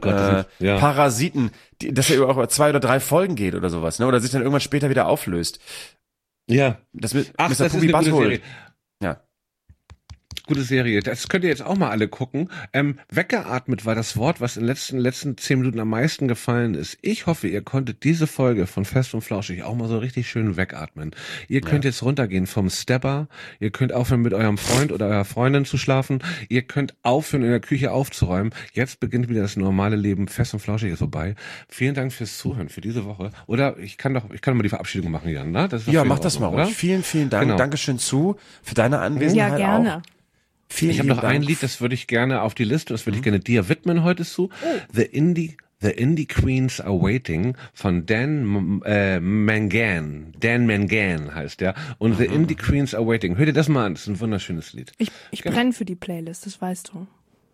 Parasiten, dass er über 2 oder 3 Folgen geht oder sowas, ne? Oder sich dann irgendwann später wieder auflöst. Ja. Das mit Ach, Mr. das ist Puppy eine gute Butthole. Serie. Ja. Gute Serie. Das könnt ihr jetzt auch mal alle gucken. Weggeatmet war das Wort, was in den letzten 10 Minuten am meisten gefallen ist. Ich hoffe, ihr konntet diese Folge von Fest und Flauschig auch mal so richtig schön wegatmen. Ihr könnt jetzt runtergehen vom Stepper. Ihr könnt aufhören, mit eurem Freund oder eurer Freundin zu schlafen. Ihr könnt aufhören, in der Küche aufzuräumen. Jetzt beginnt wieder das normale Leben. Fest und Flauschig ist vorbei. Vielen Dank fürs Zuhören für diese Woche. Oder ich kann doch mal die Verabschiedung machen, Jan, ne? Das ist Ja, mach das mal oder? ruhig. Vielen Dank. Genau. Dankeschön für deine Anwesenheit. Ja, gerne. Auch. Ich habe noch ein Lied, das würde ich gerne auf die Liste, das würde ich gerne dir widmen heute zu. The Indie Queens Are Waiting von Dan Mangan. Dan Mangan heißt der. Und The Indie Queens Are Waiting. Hör dir das mal an, das ist ein wunderschönes Lied. Ich brenne für die Playlist, das weißt du.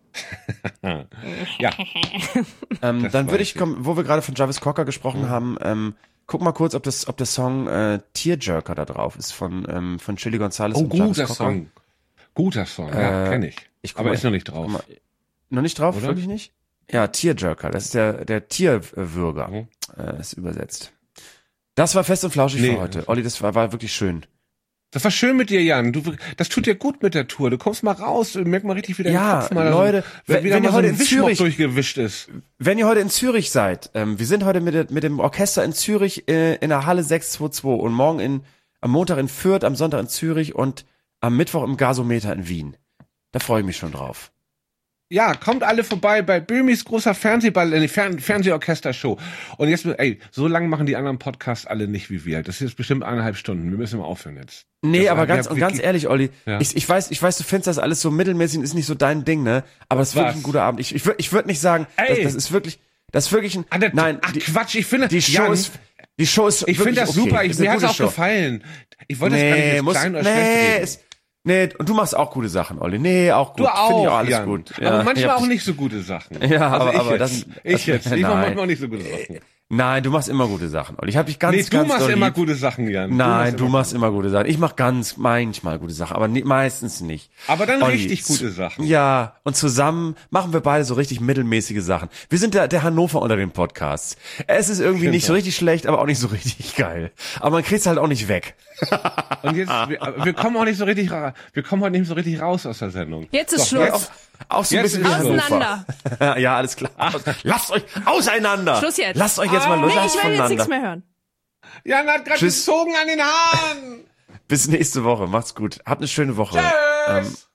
Ja. Dann würde ich kommen, wo wir gerade von Jarvis Cocker gesprochen haben, guck mal kurz, ob der Song Tearjerker da drauf ist von Chili Gonzales und Jarvis Cocker. Guter Song, ja, kenn ich. Aber ist noch nicht drauf. Noch nicht drauf, oder? wirklich nicht? Ja, Tearjerker, das ist der Tierwürger, ist übersetzt. Das war Fest und Flauschig für heute. Olli, das war wirklich schön. Das war schön mit dir, Jan. Das tut dir gut mit der Tour. Du kommst mal raus, merk mal richtig, wie dein Kopf mal Leute, wenn ihr heute in Zürich durchgewischt ist. Wenn ihr heute in Zürich seid, wir sind heute mit dem Orchester in Zürich in der Halle 622 und am Montag in Fürth, am Sonntag in Zürich und am Mittwoch im Gasometer in Wien. Da freue ich mich schon drauf. Ja, kommt alle vorbei bei Böhmis großer Fernsehorchestershow. Und jetzt, so lange machen die anderen Podcasts alle nicht wie wir. Das ist jetzt bestimmt 1,5 Stunden. Wir müssen mal aufhören jetzt. Nee, aber ganz ehrlich, Olli, ja. Ich weiß, du findest das alles so mittelmäßig und ist nicht so dein Ding, ne? Aber es ist wirklich ein guter Abend. Ich würd nicht sagen, das ist wirklich ein, Quatsch, ich finde, die Show ist ich finde das okay. super, mir hat's auch gefallen. Ich wollte das gar nicht jetzt klein oder schlecht reden. Nee, und du machst auch gute Sachen, Olli. Nee, auch gut. Du auch, finde ich auch alles Jan. gut. Ja, aber manchmal auch nicht so gute Sachen. Ja, also aber ich mache manchmal auch nicht so gute Sachen. Nein, du machst immer gute Sachen, Olli. Ich habe dich du machst immer gute Sachen, Jan. Nein, du machst immer gute Sachen. Ich mache manchmal gute Sachen, aber meistens nicht. Aber dann Olli, richtig gute Sachen. Ja, und zusammen machen wir beide so richtig mittelmäßige Sachen. Wir sind der Hannover unter den Podcasts. Es ist irgendwie nicht so richtig schlecht, aber auch nicht so richtig geil. Aber man kriegt's halt auch nicht weg. Und jetzt, wir kommen auch nicht so richtig raus aus der Sendung. Jetzt ist Schluss. Auch so ein bisschen auseinander. Ja, alles klar. Lasst euch auseinander. Schluss jetzt. Lasst euch jetzt mal los. Nee, ich will jetzt nichts mehr hören. Jan hat gerade gezogen an den Haaren. Bis nächste Woche. Macht's gut. Habt eine schöne Woche. Tschüss.